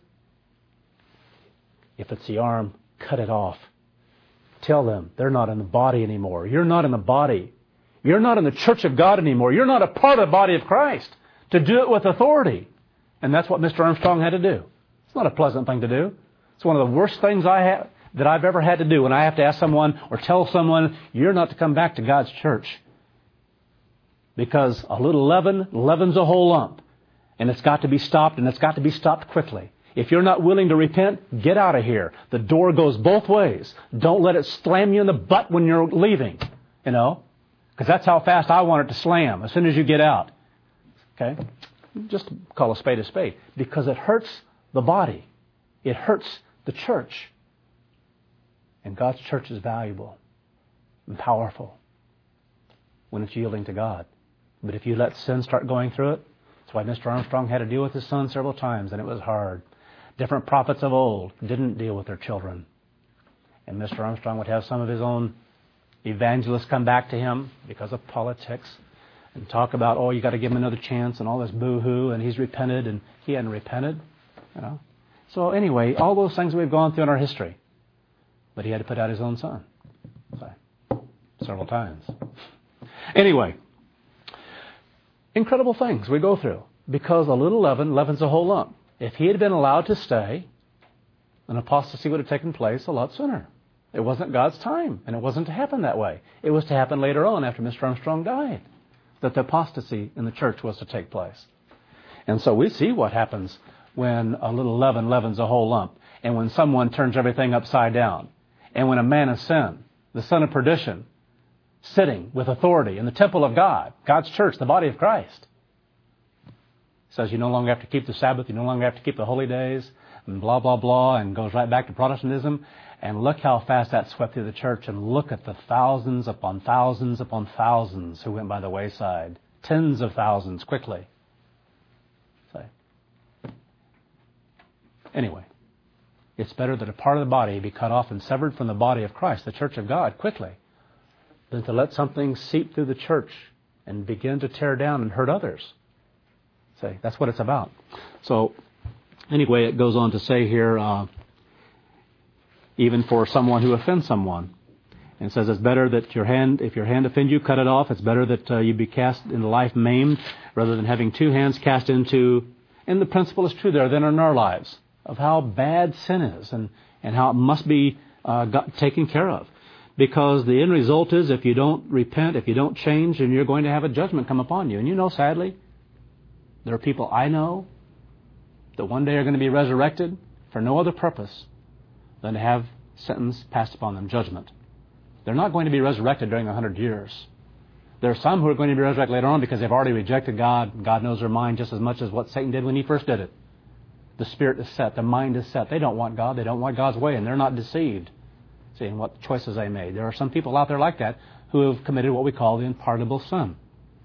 If it's the arm, cut it off. Tell them they're not in the body anymore. You're not in the body. You're not in the church of God anymore. You're not a part of the body of Christ. To do it with authority. And that's what Mister Armstrong had to do. It's not a pleasant thing to do. It's one of the worst things I have that I've ever had to do when I have to ask someone or tell someone, you're not to come back to God's church. Because a little leaven leavens a whole lump. And it's got to be stopped, and it's got to be stopped quickly. If you're not willing to repent, get out of here. The door goes both ways. Don't let it slam you in the butt when you're leaving. You know? Because that's how fast I want it to slam, as soon as you get out. Okay? Just call a spade a spade. Because it hurts the body. It hurts the church. And God's church is valuable and powerful when it's yielding to God. But if you let sin start going through it, that's why Mister Armstrong had to deal with his son several times, and it was hard. Different prophets of old didn't deal with their children. And Mister Armstrong would have some of his own evangelists come back to him because of politics and talk about, oh, you got to give him another chance and all this boo-hoo, and he's repented, and he hadn't repented. You know. So anyway, all those things we've gone through in our history. But he had to put out his own son. So, several times. Anyway, incredible things we go through. Because a little leaven leavens a whole lump. If he had been allowed to stay, an apostasy would have taken place a lot sooner. It wasn't God's time, and it wasn't to happen that way. It was to happen later on after Mister Armstrong died, that the apostasy in the church was to take place. And so we see what happens when a little leaven leavens a whole lump, and when someone turns everything upside down, and when a man of sin, the son of perdition, sitting with authority in the temple of God, God's church, the body of Christ, says you no longer have to keep the Sabbath, you no longer have to keep the holy days, and blah, blah, blah, and goes right back to Protestantism. And look how fast that swept through the church, and look at the thousands upon thousands upon thousands who went by the wayside. tens of thousands quickly. So, anyway, it's better that a part of the body be cut off and severed from the body of Christ, the church of God, quickly, than to let something seep through the church and begin to tear down and hurt others. Say, that's what it's about. So, anyway, it goes on to say here, uh, even for someone who offends someone, and it says it's better that your hand, if your hand offend you, cut it off. It's better that uh, you be cast into life maimed, rather than having two hands cast into. And the principle is true there then in our lives of how bad sin is and and how it must be uh, got, taken care of. Because the end result is if you don't repent, if you don't change, then you're going to have a judgment come upon you. And you know, sadly, there are people I know that one day are going to be resurrected for no other purpose than to have sentence passed upon them, judgment. They're not going to be resurrected during a hundred years. There are some who are going to be resurrected later on because they've already rejected God. God knows their mind just as much as what Satan did when he first did it. The spirit is set. The mind is set. They don't want God. They don't want God's way, and they're not deceived. See, in what choices they made. There are some people out there like that who have committed what we call the unpardonable sin.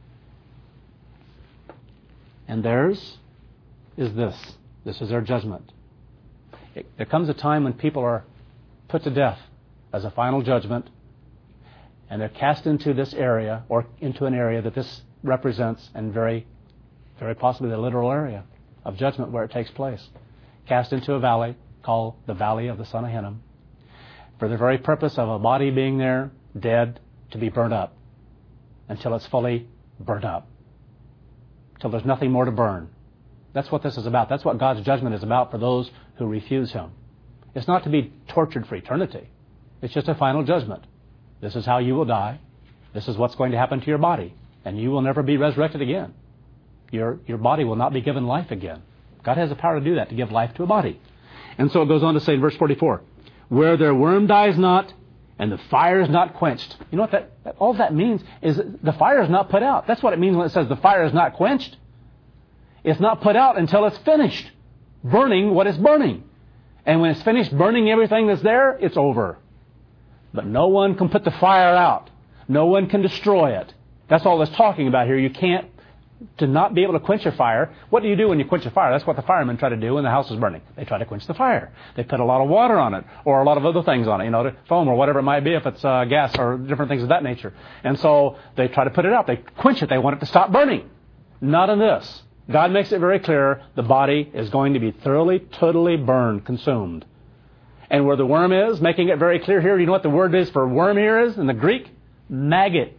And theirs is this. This is their judgment. It, there comes a time when people are put to death as a final judgment, and they're cast into this area, or into an area that this represents, and very, very possibly the literal area of judgment where it takes place. Cast into a valley called the Valley of the Son of Hinnom, for the very purpose of a body being there, dead, to be burnt up, until it's fully burnt up, till there's nothing more to burn. That's what this is about. That's what God's judgment is about for those who refuse Him. It's not to be tortured for eternity. It's just a final judgment. This is how you will die. This is what's going to happen to your body. And you will never be resurrected again. Your, your body will not be given life again. God has the power to do that, to give life to a body. And so it goes on to say in verse forty-four, where their worm dies not, and the fire is not quenched. You know what that, that all that means is that the fire is not put out. That's what it means when it says the fire is not quenched. It's not put out until it's finished burning what is burning. And when it's finished burning everything that's there, it's over. But no one can put the fire out. No one can destroy it. That's all it's talking about here. You can't, to not be able to quench a fire. What do you do when you quench a fire? That's what the firemen try to do when the house is burning. They try to quench the fire. They put a lot of water on it, or a lot of other things on it, you know, to foam or whatever it might be, if it's uh, gas or different things of that nature. And so they try to put it out. They quench it. They want it to stop burning. Not in this. God makes it very clear the body is going to be thoroughly, totally burned, consumed. And where the worm is, making it very clear here, you know what the word is for worm here is in the Greek? Maggot.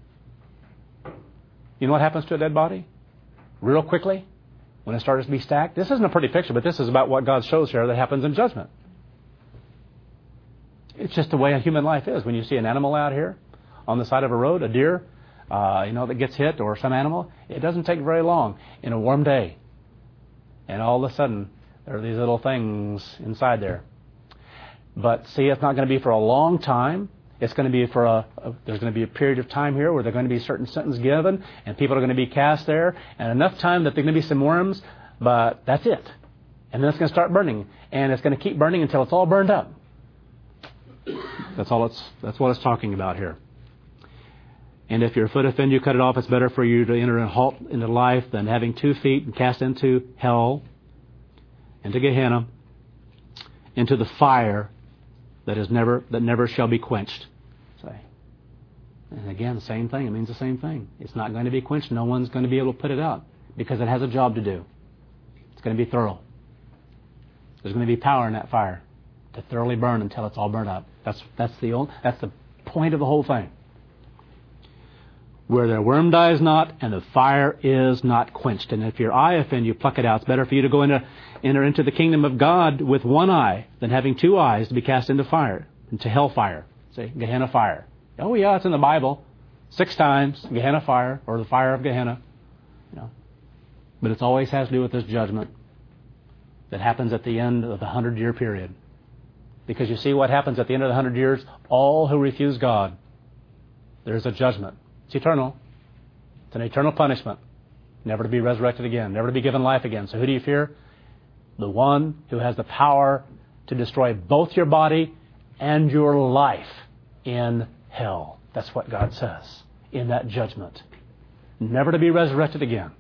You know what happens to a dead body? Real quickly, when it starts to be stacked. This isn't a pretty picture, but this is about what God shows here that happens in judgment. It's just the way a human life is. When you see an animal out here on the side of a road, a deer, uh, you know, that gets hit, or some animal, it doesn't take very long in a warm day. And all of a sudden, there are these little things inside there. But see, it's not going to be for a long time. It's going to be for a, a, there's going to be a period of time here where there's going to be a certain sentence given, and people are going to be cast there, and enough time that there's going to be some worms, but that's it. And then it's going to start burning, and it's going to keep burning until it's all burned up. That's all it's, that's what it's talking about here. And if your foot offend you, cut it off. It's better for you to enter and halt into life than having two feet and cast into hell, into Gehenna, into the fire that is never that never shall be quenched. Say, and again, the same thing. It means the same thing. It's not going to be quenched. No one's going to be able to put it out because it has a job to do. It's going to be thorough. There's going to be power in that fire to thoroughly burn until it's all burned up. That's that's the old, that's the point of the whole thing. Where their worm dies not, and the fire is not quenched. And if your eye offend you, pluck it out. It's better for you to go into, enter into the kingdom of God with one eye than having two eyes to be cast into fire, into hellfire. Say, Gehenna fire. Oh yeah, it's in the Bible. Six times, Gehenna fire, or the fire of Gehenna. You know. But it always has to do with this judgment that happens at the end of the hundred-year period. Because you see what happens at the end of the hundred years? All who refuse God, there's a judgment. It's eternal. It's an eternal punishment. Never to be resurrected again. Never to be given life again. So who do you fear? The one who has the power to destroy both your body and your life in hell. That's what God says in that judgment. never to be resurrected again.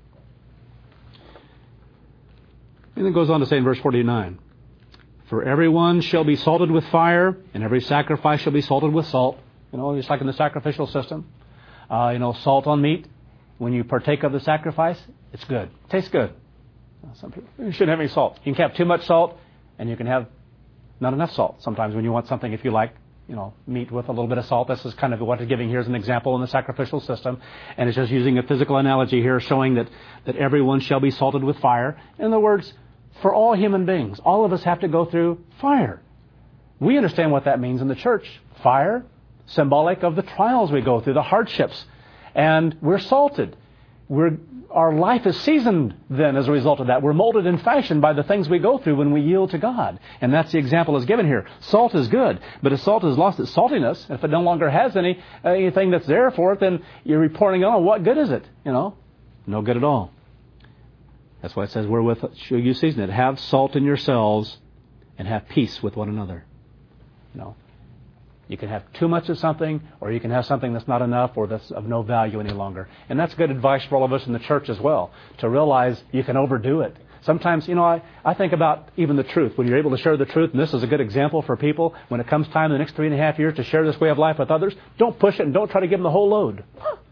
And it goes on to say in verse forty-nine, for everyone shall be salted with fire, and every sacrifice shall be salted with salt. You know, just like in the sacrificial system. Uh, you know, salt on meat. When you partake of the sacrifice, it's good. It tastes good. Some people, you shouldn't have any salt. You can have too much salt, and you can have not enough salt. Sometimes when you want something, if you like, you know, meat with a little bit of salt. This is kind of what it's giving here as an example in the sacrificial system. And it's just using a physical analogy here, showing that, that everyone shall be salted with fire. In other words, for all human beings, all of us have to go through fire. We understand what that means in the church. Fire, symbolic of the trials we go through, the hardships. And we're salted. We're, our life is seasoned then as a result of that. We're molded and fashioned by the things we go through when we yield to God. And that's the example is given here. Salt is good, but if salt has lost its saltiness, if it no longer has any anything that's there for it, then you're reporting, oh, what good is it? You know, no good at all. That's why it says, wherewith shall you season it? Have salt in yourselves and have peace with one another. You know, you can have too much of something, or you can have something that's not enough or that's of no value any longer. And that's good advice for all of us in the church as well, to realize you can overdo it. Sometimes, you know, I, I think about even the truth. When you're able to share the truth, and this is a good example for people, when it comes time in the next three and a half years to share this way of life with others, don't push it and don't try to give them the whole load.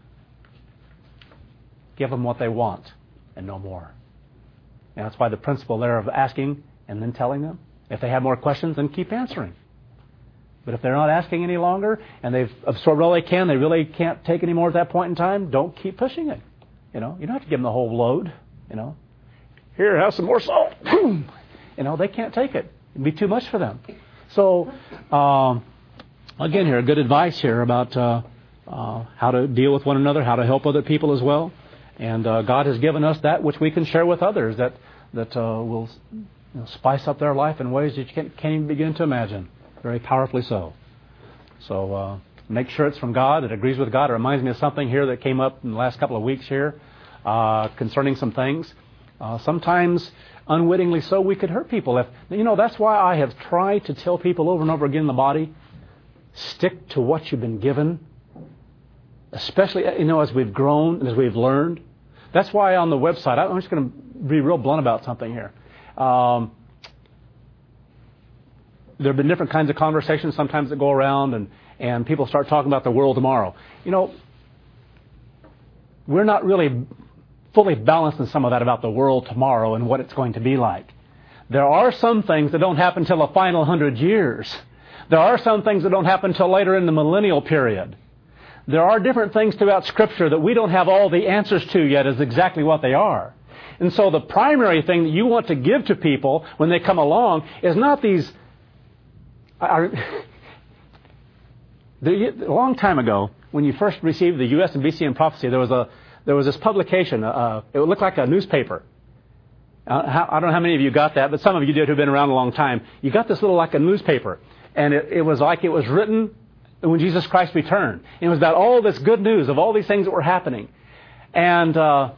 Give them what they want and no more. And that's why the principle there of asking and then telling them. If they have more questions, then keep answering. But if they're not asking any longer and they've absorbed all they can, they really can't take any more at that point in time, don't keep pushing it. You know, you don't have to give them the whole load. You know, here, have some more salt. You know, they can't take it. It'd be too much for them. So, um, again, here, good advice here about uh, uh, how to deal with one another, how to help other people as well. And uh, God has given us that which we can share with others that that uh, will you know, spice up their life in ways that you can't, can't even begin to imagine. Very powerfully so. So uh, make sure it's from God. It agrees with God. It reminds me of something here that came up in the last couple of weeks here uh, concerning some things. Uh, sometimes, unwittingly so, we could hurt people. If you know, that's why I have tried to tell people over and over again in the body, stick to what you've been given. Especially, you know, as we've grown and as we've learned. That's why on the website, I'm just going to be real blunt about something here. Um, there have been different kinds of conversations sometimes that go around, and, and people start talking about the world tomorrow. You know, we're not really fully balanced in some of that about the world tomorrow and what it's going to be like. There are some things that don't happen until the final hundred years. There are some things that don't happen until later in the millennial period. There are different things throughout Scripture that we don't have all the answers to yet as exactly what they are. And so the primary thing that you want to give to people when they come along is not these... I, the, a long time ago, when you first received the U S and B C N prophecy, there was a there was this publication. Uh, it looked like a newspaper. Uh, how, I don't know how many of you got that, but some of you did who've been around a long time. You got this little like a newspaper, and it, it was like it was written when Jesus Christ returned. And it was about all this good news of all these things that were happening. And, uh,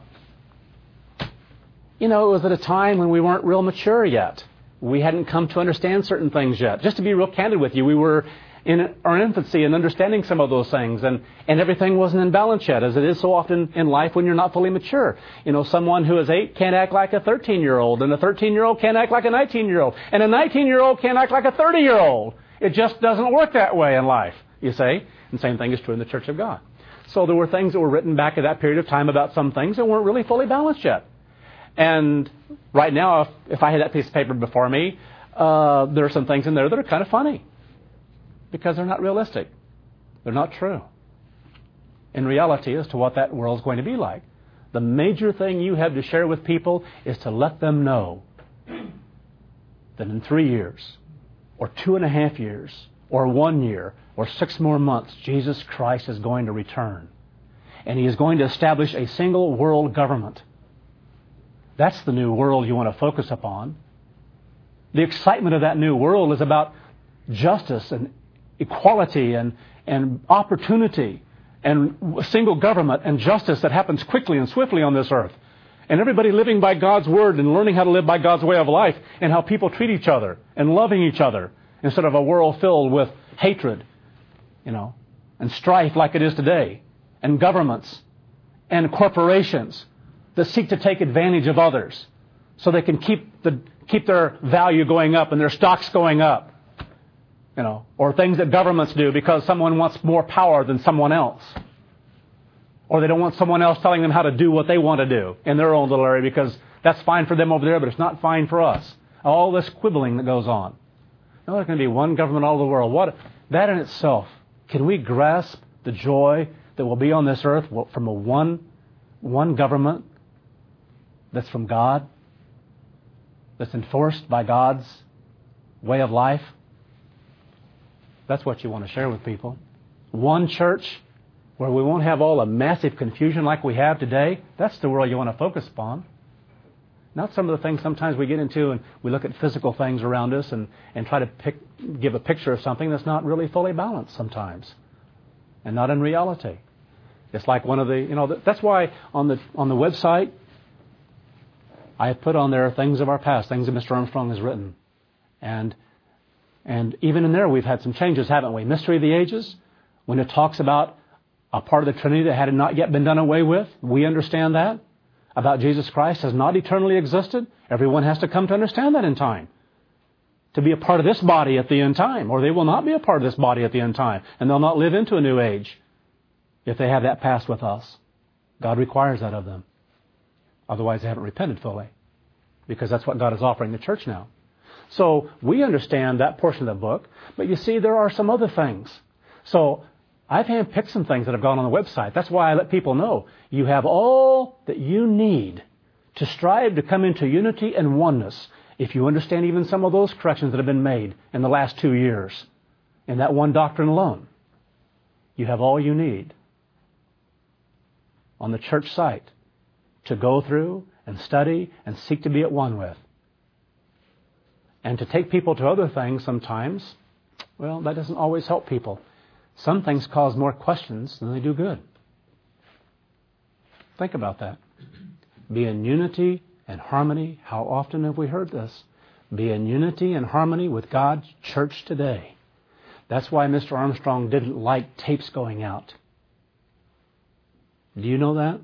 you know, it was at a time when we weren't real mature yet. We hadn't come to understand certain things yet. Just to be real candid with you, we were in our infancy in understanding some of those things, and, and everything wasn't in balance yet, as it is so often in life when you're not fully mature. You know, someone who is eight can't act like a thirteen-year-old, and a thirteen-year-old can't act like a nineteen-year-old, and a nineteen-year-old can't act like a thirty-year-old. It just doesn't work that way in life, you see. And the same thing is true in the Church of God. So there were things that were written back at that period of time about some things that weren't really fully balanced yet. And right now, if, if I had that piece of paper before me, uh, there are some things in there that are kind of funny because they're not realistic. They're not true in reality as to what that world's going to be like. The major thing you have to share with people is to let them know that in three years or two and a half years or one year or six more months, Jesus Christ is going to return. And He is going to establish a single world government. That's the new world you want to focus upon. The excitement of that new world is about justice and equality and, and opportunity and single government and justice that happens quickly and swiftly on this earth. And everybody living by God's Word and learning how to live by God's way of life and how people treat each other and loving each other instead of a world filled with hatred, you know, and strife like it is today, and governments and corporations that seek to take advantage of others so they can keep the keep their value going up and their stocks going up. You know, or things that governments do because someone wants more power than someone else. Or they don't want someone else telling them how to do what they want to do in their own little area because that's fine for them over there, but it's not fine for us. All this quibbling that goes on. No, there's going to be one government all over the world. What that in itself, can we grasp the joy that will be on this earth from a one, one government that's from God, that's enforced by God's way of life? That's what you want to share with people. One church where we won't have all the massive confusion like we have today. That's the world you want to focus upon. Not some of the things sometimes we get into and we look at physical things around us and, and try to pick, give a picture of something that's not really fully balanced sometimes and not in reality. It's like one of the, you know, that's why on the on the website I have put on there things of our past, things that Mister Armstrong has written. And And even in there, we've had some changes, haven't we? Mystery of the Ages, when it talks about a part of the Trinity that had not yet been done away with, we understand that. About Jesus Christ has not eternally existed. Everyone has to come to understand that in time. To be a part of this body at the end time, or they will not be a part of this body at the end time, and they'll not live into a new age if they have that past with us. God requires that of them. Otherwise, they haven't repented fully, because that's what God is offering the church now. So we understand that portion of the book, but you see, there are some other things. So I've handpicked some things that have gone on the website. That's why I let people know you have all that you need to strive to come into unity and oneness. If you understand even some of those corrections that have been made in the last two years in that one doctrine alone, you have all you need on the church site to go through and study and seek to be at one with. And to take people to other things sometimes, well, that doesn't always help people. Some things cause more questions than they do good. Think about that. Be in unity and harmony. How often have we heard this? Be in unity and harmony with God's church today. That's why Mister Armstrong didn't like tapes going out. Do you know that?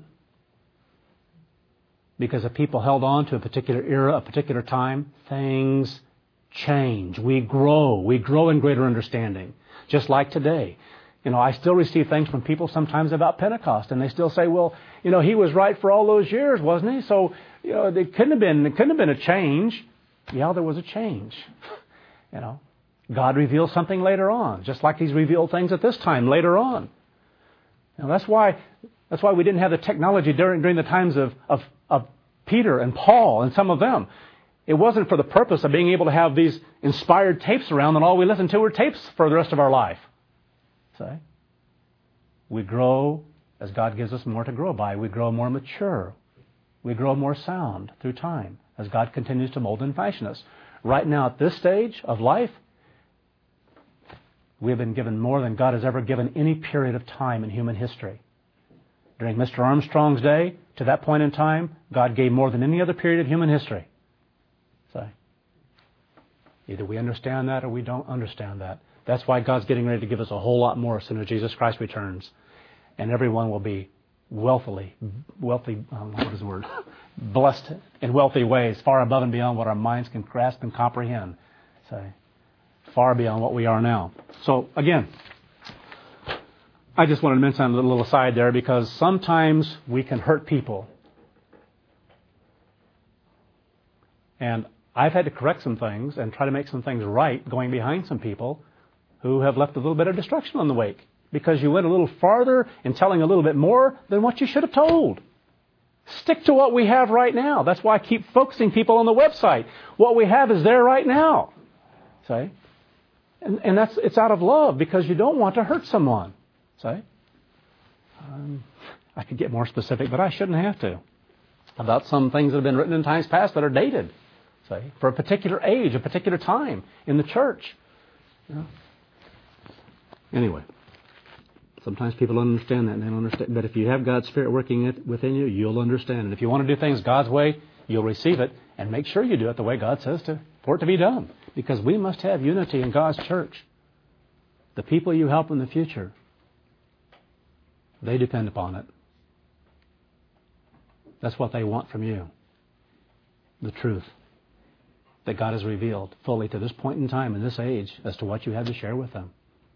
Because if people held on to a particular era, a particular time, things change. We grow. We grow in greater understanding. Just like today. You know, I still receive things from people sometimes about Pentecost, and they still say, well, you know, he was right for all those years, wasn't he? So, you know, it couldn't have been, it couldn't have been a change. Yeah, there was a change. You know, God reveals something later on, just like He's revealed things at this time later on. You know, that's why, that's why we didn't have the technology during during the times of, of, of Peter and Paul and some of them. It wasn't for the purpose of being able to have these inspired tapes around and all we listen to were tapes for the rest of our life. See? We grow as God gives us more to grow by. We grow more mature. We grow more sound through time as God continues to mold and fashion us. Right now at this stage of life, we have been given more than God has ever given any period of time in human history. During Mister Armstrong's day, to that point in time, God gave more than any other period of human history. So, either we understand that or we don't understand that. That's why God's getting ready to give us a whole lot more as soon as Jesus Christ returns. And everyone will be wealthily, wealthy, um, what is the word? blessed in wealthy ways, far above and beyond what our minds can grasp and comprehend. So, far beyond what we are now. So, again, I just wanted to mention a little aside there because sometimes we can hurt people. And I've had to correct some things and try to make some things right going behind some people who have left a little bit of destruction on the wake because you went a little farther in telling a little bit more than what you should have told. Stick to what we have right now. That's why I keep focusing people on the website. What we have is there right now. See? And, and that's it's out of love because you don't want to hurt someone. See? Um, I could get more specific, but I shouldn't have to. About some things that have been written in times past that are dated. See? For a particular age, a particular time in the church. You know? Anyway. Sometimes people don't understand that and they don't understand. But if you have God's Spirit working it within you, you'll understand it. If you want to do things God's way, you'll receive it and make sure you do it the way God says to, for it to be done. Because we must have unity in God's church. The people you help in the future, they depend upon it. That's what they want from you. The truth that God has revealed fully to this point in time, in this age, as to what you have to share with them.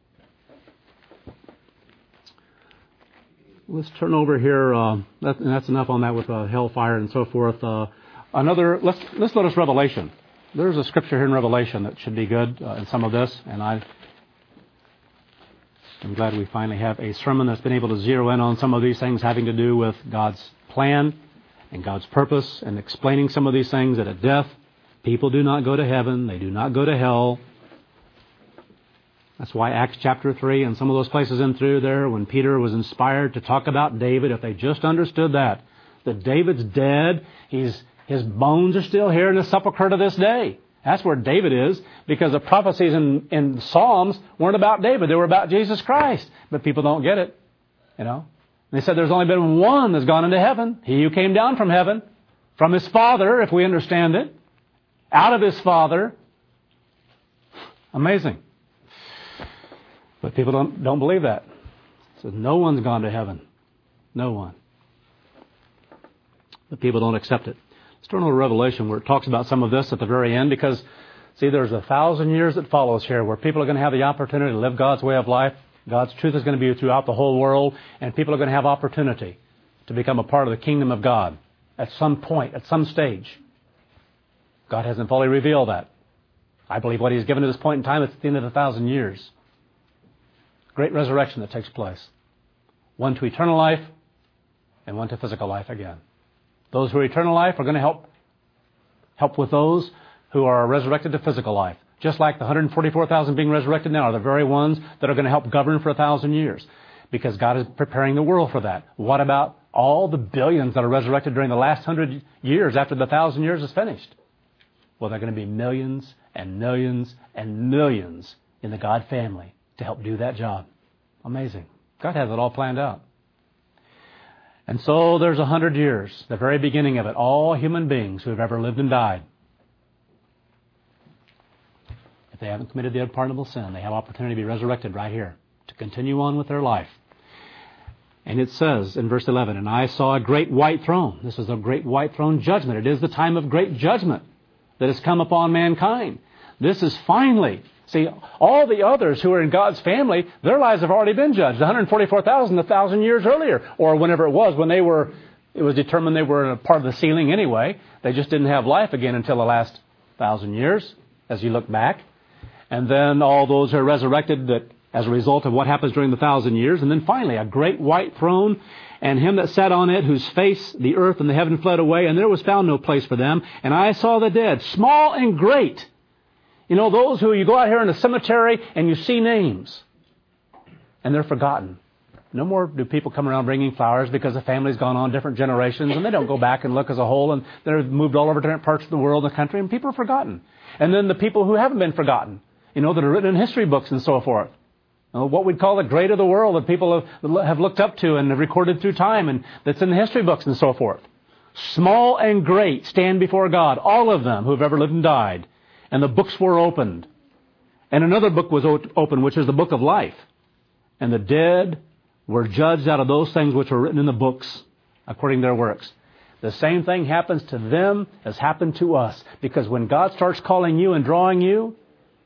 Let's turn over here. Uh, that, and that's enough on that with uh, hellfire and so forth. Uh, another, let's let's notice Revelation. There's a scripture here in Revelation that should be good uh, in some of this, and I, I'm glad we finally have a sermon that's been able to zero in on some of these things having to do with God's plan and God's purpose, and explaining some of these things, that at death, people do not go to heaven, they do not go to hell. That's why Acts chapter three and some of those places in through there, when Peter was inspired to talk about David, if they just understood that, that David's dead, he's, his bones are still here in the sepulchre to this day. That's where David is, because the prophecies in, in Psalms weren't about David, they were about Jesus Christ. But people don't get it, you know. They said there's only been one that's gone into heaven, he who came down from heaven, from his Father, if we understand it, out of his Father. Amazing. But people don't don't believe that. So no one's gone to heaven. No one. But people don't accept it. Let's turn over to Revelation, where it talks about some of this at the very end, because, see, there's a thousand years that follows here where people are going to have the opportunity to live God's way of life. God's truth is going to be throughout the whole world, and people are going to have opportunity to become a part of the kingdom of God at some point, at some stage. God hasn't fully revealed that. I believe what He's given at this point in time, it's at the end of the thousand years. Great resurrection that takes place. One to eternal life and one to physical life again. Those who are eternal life are going to help help with those who are resurrected to physical life. Just like the one hundred forty-four thousand being resurrected now are the very ones that are going to help govern for a thousand years. Because God is preparing the world for that. What about all the billions that are resurrected during the last hundred years after the thousand years is finished? Well, there are going to be millions and millions and millions in the God family to help do that job. Amazing. God has it all planned out. And so there's a hundred years, the very beginning of it. All human beings who have ever lived and died, if they haven't committed the unpardonable sin, they have opportunity to be resurrected right here to continue on with their life. And it says in verse eleven, and I saw a great white throne. This is a great white throne judgment. It is the time of great judgment that has come upon mankind. This is finally, see, all the others who are in God's family, their lives have already been judged. one hundred forty-four thousand, a thousand years earlier, or whenever it was, when they were, it was determined they were a part of the sealing anyway. They just didn't have life again until the last thousand years, as you look back. And then all those who are resurrected that as a result of what happens during the thousand years. And then finally, a great white throne, and him that sat on it, whose face the earth and the heaven fled away, and there was found no place for them. And I saw the dead, small and great. You know, those who you go out here in the cemetery and you see names, and they're forgotten. No more do people come around bringing flowers because the family's gone on different generations, and they don't go back and look as a whole, and they're moved all over different parts of the world and the country, and people are forgotten. And then the people who haven't been forgotten, you know, that are written in history books and so forth. You know, what we'd call the great of the world that people have, have looked up to and have recorded through time, and that's in the history books and so forth. Small and great stand before God, all of them who have ever lived and died. And the books were opened. And another book was opened, which is the book of life. And the dead were judged out of those things which were written in the books, according to their works. The same thing happens to them as happened to us. Because when God starts calling you and drawing you,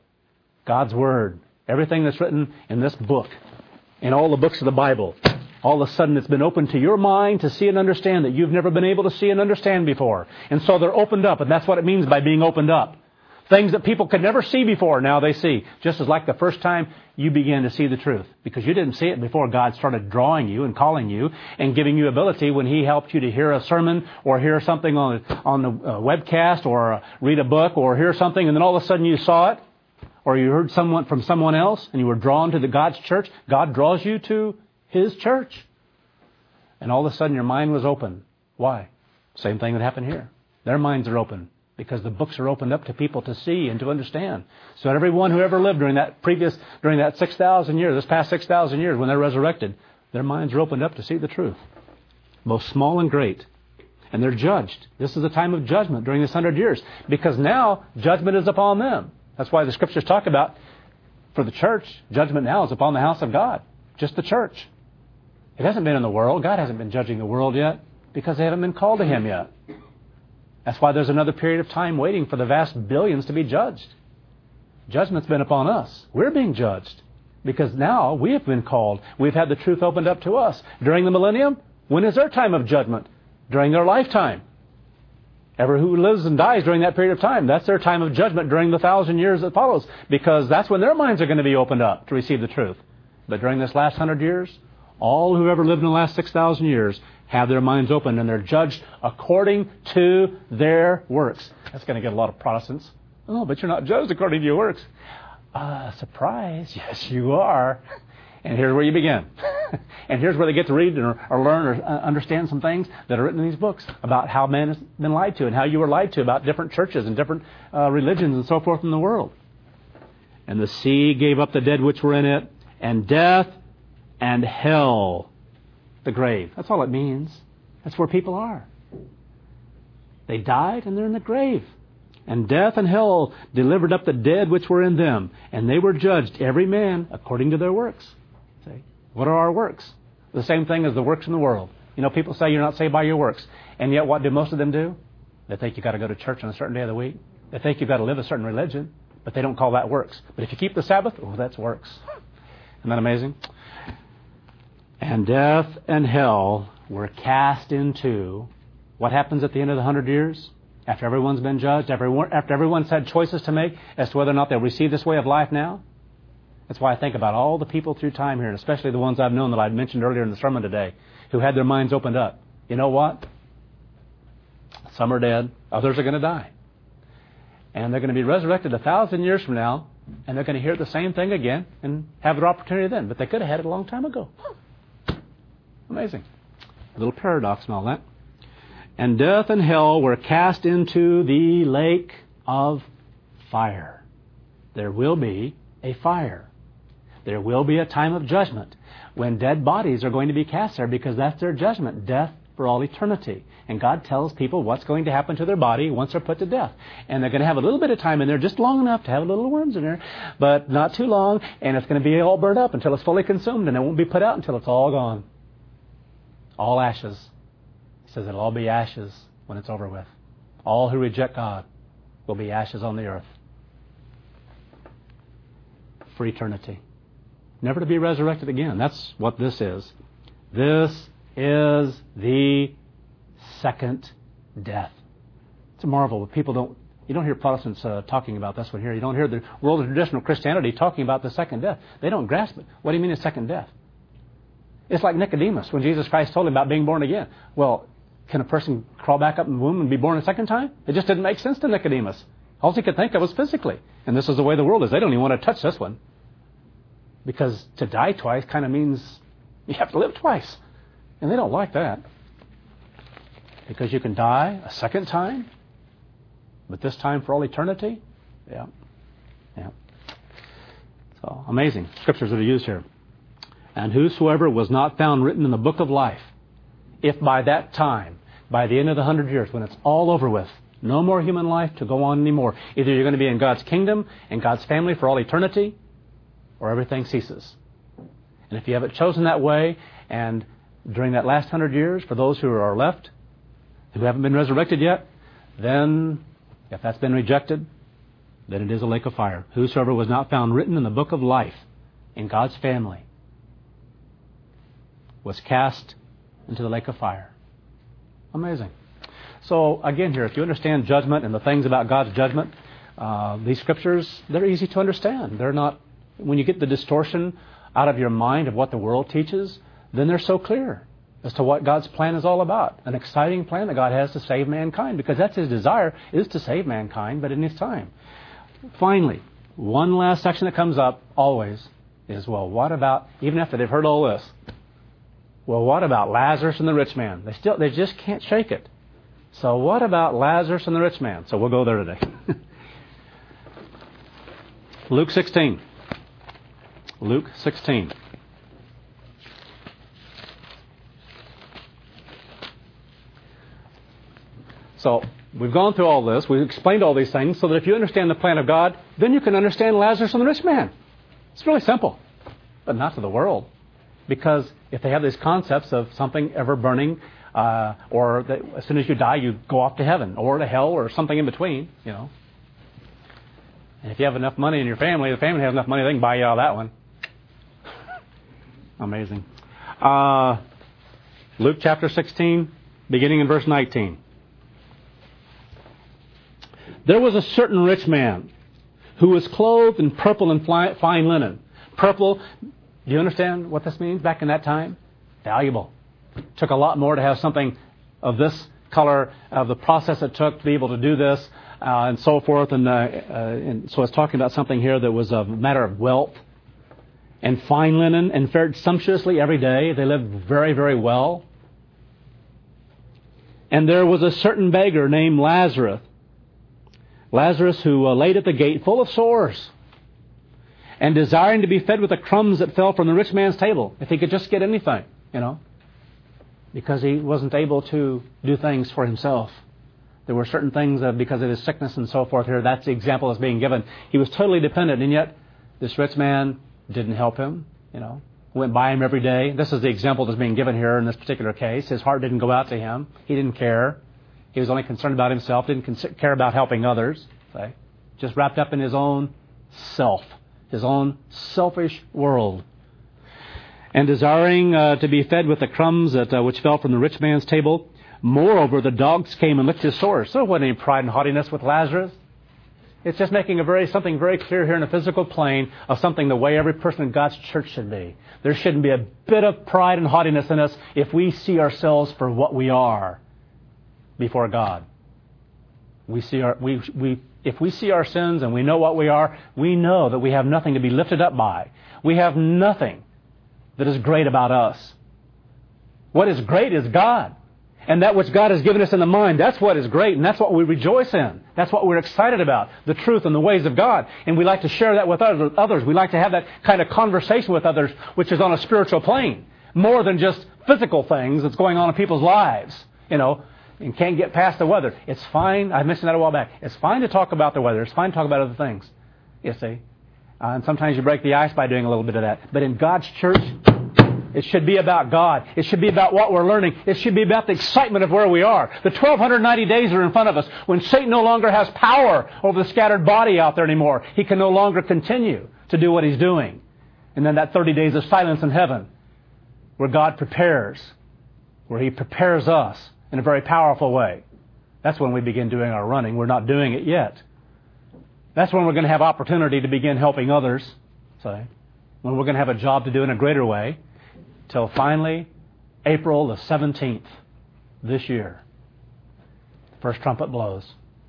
God's Word, everything that's written in this book, in all the books of the Bible, all of a sudden it's been opened to your mind to see and understand that you've never been able to see and understand before. And so they're opened up, and that's what it means by being opened up. Things that people could never see before, now they see. Just as like the first time you began to see the truth. Because you didn't see it before God started drawing you and calling you and giving you ability when He helped you to hear a sermon or hear something on, on the uh, webcast or read a book or hear something, and then all of a sudden you saw it or you heard someone from someone else and you were drawn to the God's church. God draws you to His church. And all of a sudden your mind was open. Why? Same thing that happened here. Their minds are open. Because the books are opened up to people to see and to understand. So everyone who ever lived during that previous, during that six thousand years, this past six thousand years when they're resurrected, their minds are opened up to see the truth. Both small and great. And they're judged. This is a time of judgment during this hundred years. Because now judgment is upon them. That's why the Scriptures talk about, for the church, judgment now is upon the house of God. Just the church. It hasn't been in the world. God hasn't been judging the world yet. Because they haven't been called to Him yet. That's why there's another period of time waiting for the vast billions to be judged. Judgment's been upon us. We're being judged. Because now we have been called. We've had the truth opened up to us. During the millennium, when is their time of judgment? During their lifetime. Everyone who lives and dies during that period of time, that's their time of judgment during the thousand years that follows. Because that's when their minds are going to be opened up to receive the truth. But during this last hundred years, all who ever lived in the last six thousand years have their minds opened and they're judged according to their works. That's going to get a lot of Protestants. Oh, but you're not judged according to your works. Uh, surprise. Yes, you are. And here's where you begin. And here's where they get to read or, or learn or uh, understand some things that are written in these books about how man has been lied to and how you were lied to about different churches and different uh, religions and so forth in the world. And the sea gave up the dead which were in it, and death and hell, the grave. That's all it means. That's where people are. They died and they're in the grave. And death and hell delivered up the dead which were in them, and they were judged, every man according to their works. See? What are our works? The same thing as the works in the world. You know, people say you're not saved by your works. And yet what do most of them do? They think you've got to go to church on a certain day of the week. They think you've got to live a certain religion, but they don't call that works. But if you keep the Sabbath, oh, that's works. Isn't that amazing? And death and hell were cast into, what happens at the end of the hundred years? After everyone's been judged, everyone, after everyone's had choices to make as to whether or not they'll receive this way of life now. That's why I think about all the people through time here, and especially the ones I've known that I mentioned earlier in the sermon today, who had their minds opened up. You know what? Some are dead. Others are going to die. And they're going to be resurrected a thousand years from now, and they're going to hear the same thing again and have their opportunity then. But they could have had it a long time ago. Amazing. A little paradox and all that. And death and hell were cast into the lake of fire. There will be a fire. There will be a time of judgment when dead bodies are going to be cast there because that's their judgment, death for all eternity. And God tells people what's going to happen to their body once they're put to death. And they're going to have a little bit of time in there, just long enough to have little worms in there, but not too long, and it's going to be all burned up until it's fully consumed, and it won't be put out until it's all gone. All ashes. He says it'll all be ashes when it's over with. All who reject God will be ashes on the earth for eternity. Never to be resurrected again. That's what this is. This is the second death. It's a marvel. People don't, you don't hear Protestants uh, talking about this one here. You don't hear the world of traditional Christianity talking about the second death. They don't grasp it. What do you mean a second death? It's like Nicodemus when Jesus Christ told him about being born again. Well, can a person crawl back up in the womb and be born a second time? It just didn't make sense to Nicodemus. All he could think of was physically. And this is the way the world is. They don't even want to touch this one. Because to die twice kind of means you have to live twice. And they don't like that. Because you can die a second time, but this time for all eternity? Yeah. Yeah. So, amazing. Scriptures that are used here. And whosoever was not found written in the book of life, if by that time, by the end of the hundred years, when it's all over with, no more human life to go on anymore, either you're going to be in God's kingdom and God's family for all eternity, or everything ceases. And if you haven't chosen that way, and during that last hundred years, for those who are left, who haven't been resurrected yet, then, if that's been rejected, then it is a lake of fire. Whosoever was not found written in the book of life in God's family was cast into the lake of fire. Amazing. So, again here, if you understand judgment and the things about God's judgment, uh, these scriptures, they're easy to understand. They're not, when you get the distortion out of your mind of what the world teaches, then they're so clear as to what God's plan is all about. An exciting plan that God has to save mankind, because that's His desire, is to save mankind, but in His time. Finally, one last section that comes up always is, well, what about, even after they've heard all this, well, what about Lazarus and the rich man? They still, they just can't shake it. So what about Lazarus and the rich man? So we'll go there today. Luke sixteen. Luke sixteen. So we've gone through all this. We've explained all these things so that if you understand the plan of God, then you can understand Lazarus and the rich man. It's really simple, but not to the world. Because if they have these concepts of something ever burning, uh, Uh, or that as soon as you die, you go off to heaven or to hell or something in between, you know. And if you have enough money in your family, the family has enough money, they can buy you out of that one. Amazing. Uh, Luke chapter sixteen, beginning in verse nineteen. There was a certain rich man who was clothed in purple and fine linen. Purple, do you understand what this means back in that time? Valuable. Took a lot more to have something of this color, of the process it took to be able to do this, uh, and so forth. And, uh, uh, and so it's talking about something here that was a matter of wealth. And fine linen, and fared sumptuously every day. They lived very, very well. And there was a certain beggar named Lazarus, Lazarus who uh, laid at the gate full of sores, and desiring to be fed with the crumbs that fell from the rich man's table, if he could just get anything, you know, because he wasn't able to do things for himself. There were certain things that because of his sickness and so forth here, that's the example that's being given. He was totally dependent, and yet this rich man didn't help him, you know, went by him every day. This is the example that's being given here in this particular case. His heart didn't go out to him. He didn't care. He was only concerned about himself, didn't care about helping others. Say, just wrapped up in his own self, his own selfish world. And desiring uh, to be fed with the crumbs that uh, which fell from the rich man's table. Moreover, the dogs came and licked his sores. So there wasn't any pride and haughtiness with Lazarus. It's just making a very something very clear here in a physical plane of something the way every person in God's church should be. There shouldn't be a bit of pride and haughtiness in us if we see ourselves for what we are before God. We see our we we if we see our sins and we know what we are, we know that we have nothing to be lifted up by. We have nothing that is great about us. What is great is God. And that which God has given us in the mind, that's what is great, and that's what we rejoice in. That's what we're excited about, the truth and the ways of God. And we like to share that with others. We like to have that kind of conversation with others, which is on a spiritual plane, more than just physical things that's going on in people's lives. You know, and can't get past the weather. It's fine. I mentioned that a while back. It's fine to talk about the weather. It's fine to talk about other things. You see. Uh, and sometimes you break the ice by doing a little bit of that. But in God's church, it should be about God. It should be about what we're learning. It should be about the excitement of where we are. The twelve ninety days are in front of us. When Satan no longer has power over the scattered body out there anymore, he can no longer continue to do what he's doing. And then that thirty days of silence in heaven, where God prepares, where He prepares us in a very powerful way. That's when we begin doing our running. We're not doing it yet. That's when we're going to have opportunity to begin helping others. So, when we're going to have a job to do in a greater way. Till finally, April the seventeenth this year, first trumpet blows.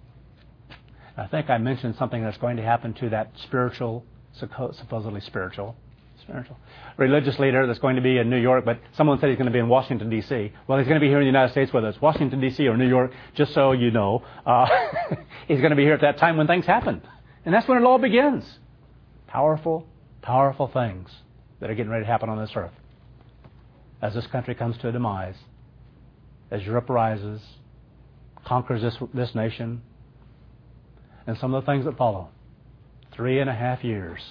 I think I mentioned something that's going to happen to that spiritual, supposedly spiritual, spiritual religious leader that's going to be in New York, but someone said he's going to be in Washington, D C Well, he's going to be here in the United States, whether it's Washington, D C or New York, just so you know. Uh, he's going to be here at that time when things happen. And that's when it all begins. Powerful, powerful things that are getting ready to happen on this earth. As this country comes to a demise, as Europe rises, conquers this, this nation, and some of the things that follow. Three and a half years.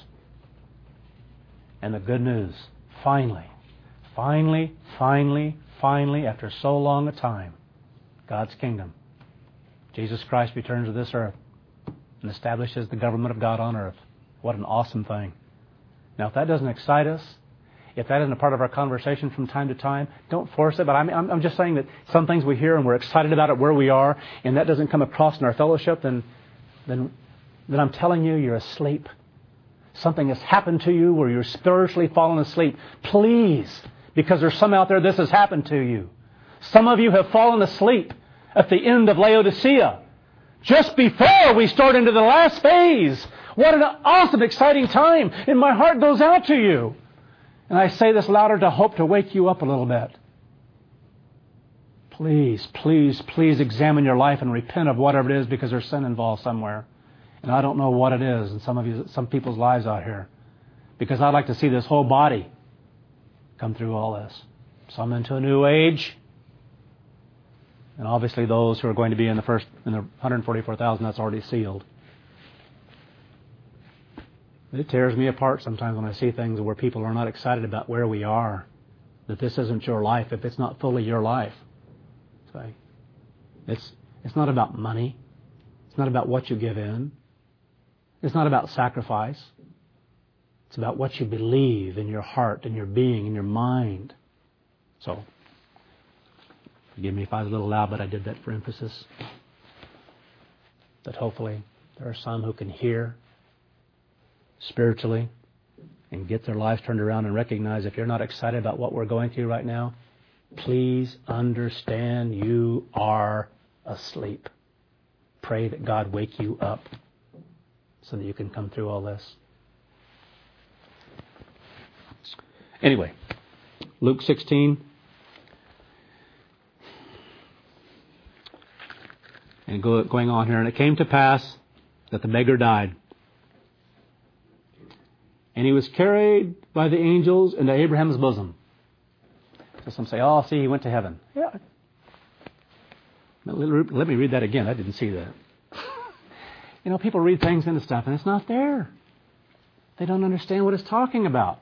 And the good news, finally, finally, finally, finally, after so long a time, God's kingdom. Jesus Christ returns to this earth and establishes the government of God on earth. What an awesome thing. Now, if that doesn't excite us, if that isn't a part of our conversation from time to time, don't force it. But I'm, I'm just saying that some things we hear and we're excited about it where we are, and that doesn't come across in our fellowship, then, then, then I'm telling you, you're asleep. Something has happened to you where you're spiritually fallen asleep. Please, because there's some out there this has happened to you. Some of you have fallen asleep at the end of Laodicea, just before we start into the last phase. What an awesome, exciting time. And my heart goes out to you. And I say this louder to hope to wake you up a little bit. Please, please, please examine your life and repent of whatever it is, because there's sin involved somewhere. And I don't know what it is in some of you, some people's lives out here. Because I'd like to see this whole body come through all this. Some into a new age. And obviously those who are going to be in the first, in the one hundred forty-four thousand, that's already sealed. It tears me apart sometimes when I see things where people are not excited about where we are. That this isn't your life if it's not fully your life. See? It's, it's not about money. It's not about what you give in. It's not about sacrifice. It's about what you believe in your heart, in your being, in your mind. So, forgive me if I was a little loud, but I did that for emphasis. That hopefully there are some who can hear spiritually and get their lives turned around and recognize if you're not excited about what we're going through right now, please understand you are asleep. Pray that God wake you up so that you can come through all this. Anyway, Luke sixteen. And go, going on here, and it came to pass that the beggar died. And he was carried by the angels into Abraham's bosom. So some say, oh, see, he went to heaven. Yeah. Let me read that again. I didn't see that. You know, people read things into stuff, and it's not there. They don't understand what it's talking about.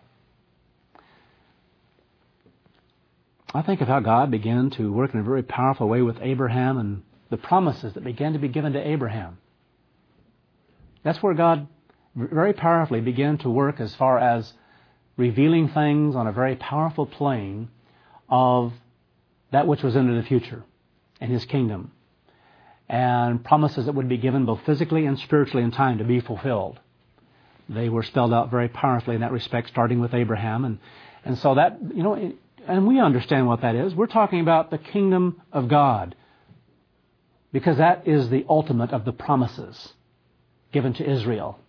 I think of how God began to work in a very powerful way with Abraham and the promises that began to be given to Abraham. That's where God very powerfully began to work as far as revealing things on a very powerful plane of that which was into the future and His kingdom, and promises that would be given both physically and spiritually in time to be fulfilled. They were spelled out very powerfully in that respect, starting with Abraham. And, and so that, you know, and we understand what that is. We're talking about the kingdom of God, because that is the ultimate of the promises given to Israel.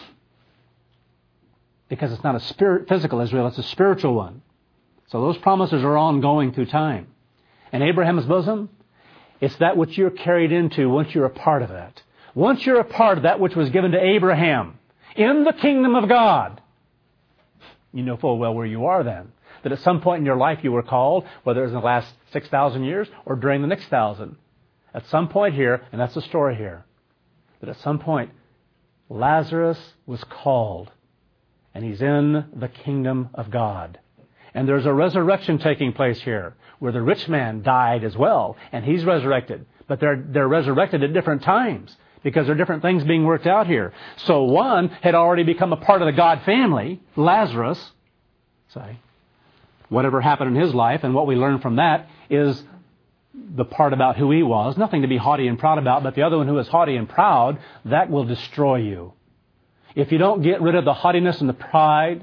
Because it's not a spirit, physical Israel, it's a spiritual one. So those promises are ongoing through time. And Abraham's bosom, it's that which you're carried into once you're a part of it. Once you're a part of that which was given to Abraham in the kingdom of God, you know full well where you are then. That at some point in your life you were called, whether it was in the last six thousand years or during the next thousand. At some point here, and that's the story here, that at some point Lazarus was called, and he's in the kingdom of God. And there's a resurrection taking place here, where the rich man died as well, and he's resurrected. But they're, they're resurrected at different times, because there are different things being worked out here. So one had already become a part of the God family, Lazarus. Say, whatever happened in his life, and what we learn from that is the part about who he was. Nothing to be haughty and proud about, but the other one who is haughty and proud, that will destroy you. If you don't get rid of the haughtiness and the pride,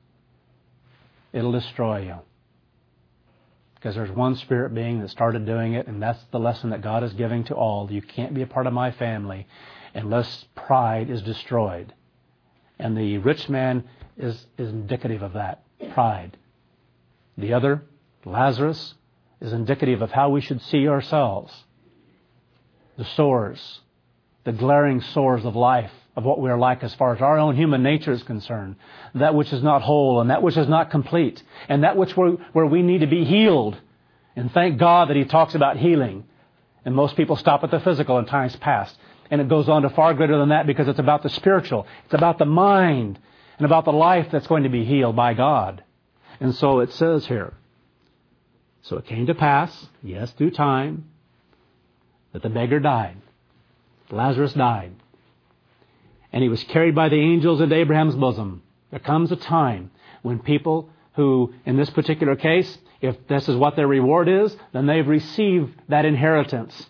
it'll destroy you. Because there's one spirit being that started doing it, and that's the lesson that God is giving to all. You can't be a part of my family unless pride is destroyed. And the rich man is, is indicative of that, pride. The other, Lazarus, is indicative of how we should see ourselves. The sores, the glaring sores of life, of what we are like as far as our own human nature is concerned. That which is not whole and that which is not complete. And that which where, where we need to be healed. And thank God that He talks about healing. And most people stop at the physical in times past. And it goes on to far greater than that, because it's about the spiritual. It's about the mind and about the life that's going to be healed by God. And so it says here, so it came to pass, yes, through time, that the beggar died. Lazarus died. And he was carried by the angels into Abraham's bosom. There comes a time when people who, in this particular case, if this is what their reward is, then they've received that inheritance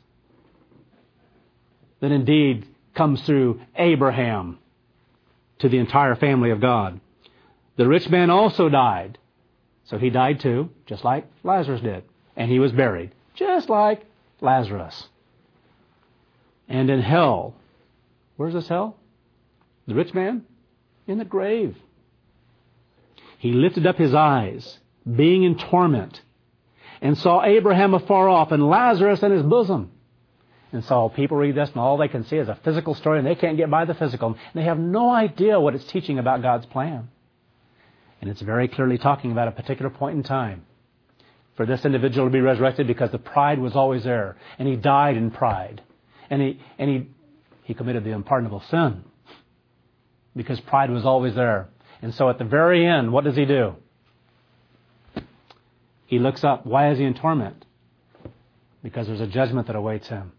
that indeed comes through Abraham to the entire family of God. The rich man also died. So he died too, just like Lazarus did. And he was buried, just like Lazarus. And in hell, where's this hell? The rich man? In the grave. He lifted up his eyes, being in torment, and saw Abraham afar off and Lazarus in his bosom. And so people read this, and all they can see is a physical story, and they can't get by the physical. And they have no idea what it's teaching about God's plan. And it's very clearly talking about a particular point in time for this individual to be resurrected, because the pride was always there. And he died in pride. And he and he he committed the unpardonable sin, because pride was always there. And so at the very end, what does he do? He looks up. Why is he in torment? because there's a judgment that awaits him.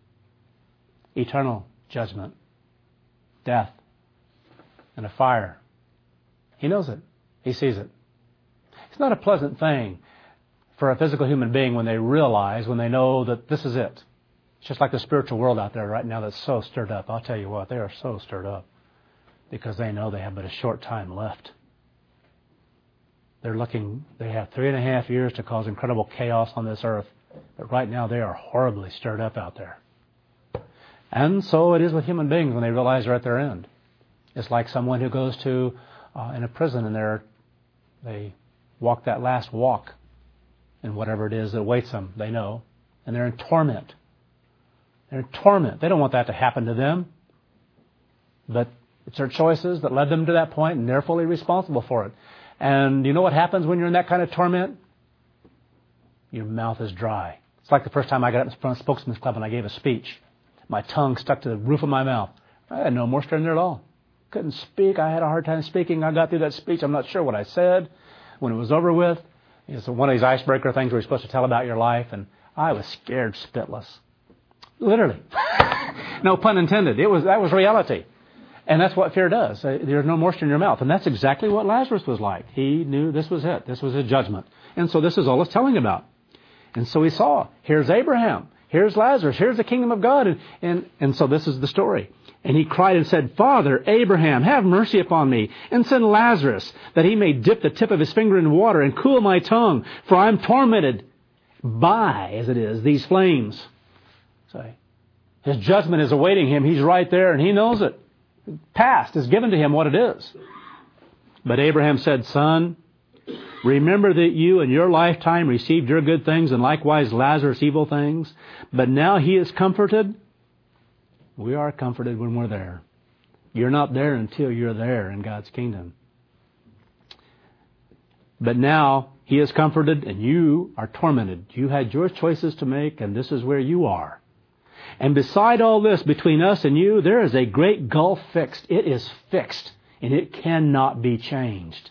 Eternal judgment, death, and a fire. He knows it. He sees it. It's not a pleasant thing for a physical human being when they realize, when they know that this is it. It's just like the spiritual world out there right now that's so stirred up. I'll tell you what, they are so stirred up because they know they have but a short time left. They're looking, they have three and a half years to cause incredible chaos on this earth. But right now they are horribly stirred up out there. And so it is with human beings when they realize they're at their end. It's like someone who goes to, uh, in a prison and they're, they walk that last walk in whatever it is that awaits them, they know. And they're in torment. They're in torment. They don't want that to happen to them. But it's their choices that led them to that point, and they're fully responsible for it. And you know what happens when you're in that kind of torment? Your mouth is dry. It's like the first time I got up in front of Spokesman's Club and I gave a speech. My tongue stuck to the roof of my mouth. I had no moisture in there at all. Couldn't speak. I had a hard time speaking. I got through that speech. I'm not sure what I said. When it was over with, it's one of these icebreaker things where you're supposed to tell about your life, and I was scared spitless. Literally. No pun intended. It was that was reality. And that's what fear does. There's no moisture in your mouth. And that's exactly what Lazarus was like. He knew this was it. This was his judgment. And so this is all it's telling about. And so he saw, here's Abraham. Here's Lazarus. Here's the kingdom of God. And, and, and so this is the story. And he cried and said, Father, Abraham, have mercy upon me, and send Lazarus, that he may dip the tip of his finger in water and cool my tongue, for I am tormented by, as it is, these flames. So his judgment is awaiting him. He's right there, and he knows it. Past is given to him what it is. But Abraham said, Son, remember that you in your lifetime received your good things, and likewise Lazarus evil things. But now he is comforted. We are comforted when we're there. You're not there until you're there in God's kingdom. But now he is comforted and you are tormented. You had your choices to make, and this is where you are. And beside all this, between us and you, there is a great gulf fixed. It is fixed, and it cannot be changed.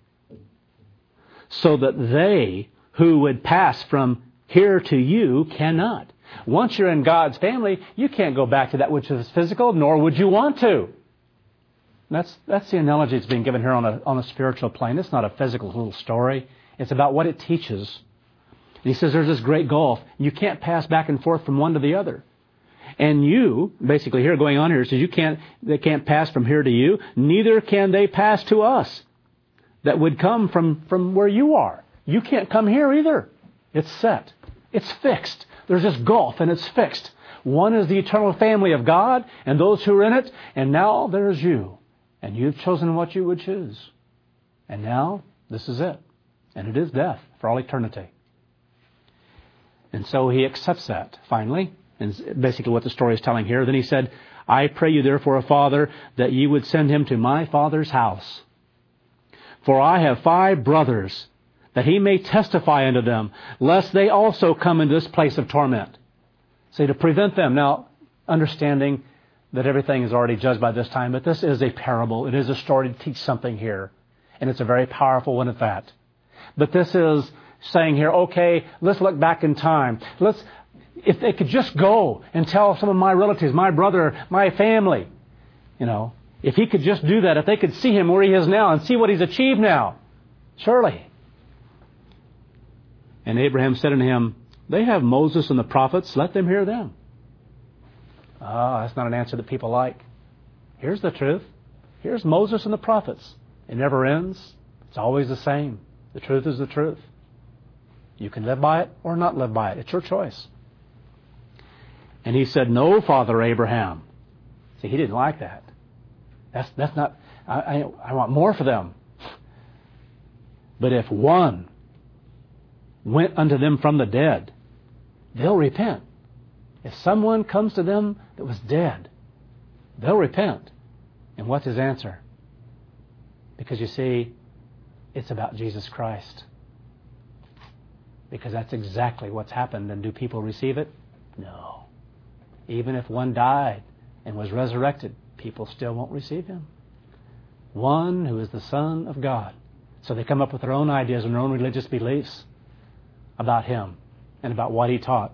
So that they who would pass from here to you cannot. Once you're in God's family, you can't go back to that which is physical, nor would you want to. That's that's the analogy that's being given here on a on a spiritual plane. It's not a physical little story. It's about what it teaches. And he says there's this great gulf. You can't pass back and forth from one to the other. And you, basically here going on here, says you can't, they can't pass from here to you. Neither can they pass to us that would come from, from where you are. You can't come here either. It's set. It's fixed. There's this gulf and it's fixed. One is the eternal family of God and those who are in it. And now there's you. And you've chosen what you would choose. And now this is it. And it is death for all eternity. And so he accepts that finally. And basically what the story is telling here. Then he said, I pray you therefore, Father, that you would send him to my father's house. For I have five brothers, that he may testify unto them, lest they also come into this place of torment. See, to prevent them. Now, understanding that everything is already judged by this time, but this is a parable. It is a story to teach something here. And it's a very powerful one at that. But this is saying here, okay, let's look back in time. Let's... If they could just go and tell some of my relatives, my brother, my family, you know, if he could just do that, if they could see him where he is now and see what he's achieved now, surely. And Abraham said unto him, they have Moses and the prophets, let them hear them. Ah, that's not an answer that people like. Here's the truth. Here's Moses and the prophets. It never ends. It's always the same. The truth is the truth. You can live by it or not live by it. It's your choice. And he said, no, Father Abraham. See, he didn't like that. That's that's not, I, I, I want more for them. But if one went unto them from the dead, they'll repent. If someone comes to them that was dead, they'll repent. And what's his answer? Because you see, it's about Jesus Christ. Because that's exactly what's happened. And do people receive it? No. Even if one died and was resurrected, people still won't receive him. One who is the Son of God. So they come up with their own ideas and their own religious beliefs about him and about what he taught.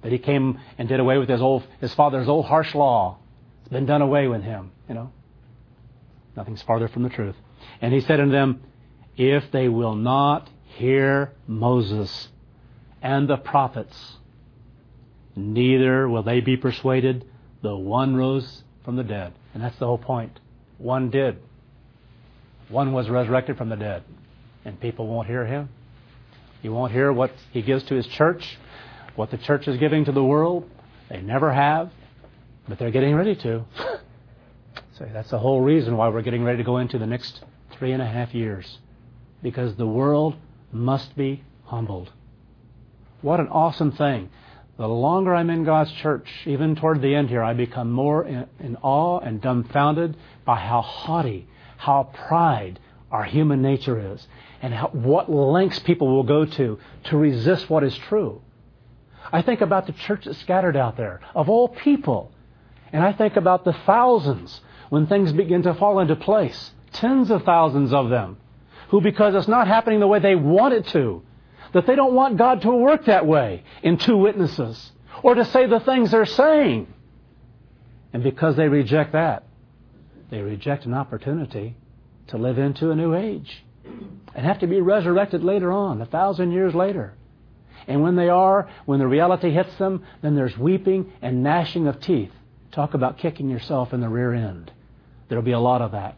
That He came and did away with his old, his father's old harsh law. It's been done away with Him, you know. Nothing's farther from the truth. And He said unto them, if they will not hear Moses and the prophets, neither will they be persuaded, though one rose from the dead. And that's the whole point. One did. One was resurrected from the dead. And people won't hear Him. You won't hear what He gives to His church, what the church is giving to the world. They never have, but they're getting ready to. So that's the whole reason why we're getting ready to go into the next three and a half years. Because the world must be humbled. What an awesome thing. The longer I'm in God's church, even toward the end here, I become more in, in awe and dumbfounded by how haughty, how pride our human nature is, and how, what lengths people will go to to resist what is true. I think about the church that's scattered out there, of all people. And I think about the thousands when things begin to fall into place. Tens of thousands of them, who, because it's not happening the way they want it to, that they don't want God to work that way in two witnesses, or to say the things they're saying. And because they reject that, they reject an opportunity to live into a new age and have to be resurrected later on, a thousand years later. And when they are, when the reality hits them, then there's weeping and gnashing of teeth. Talk about kicking yourself in the rear end. There'll be a lot of that,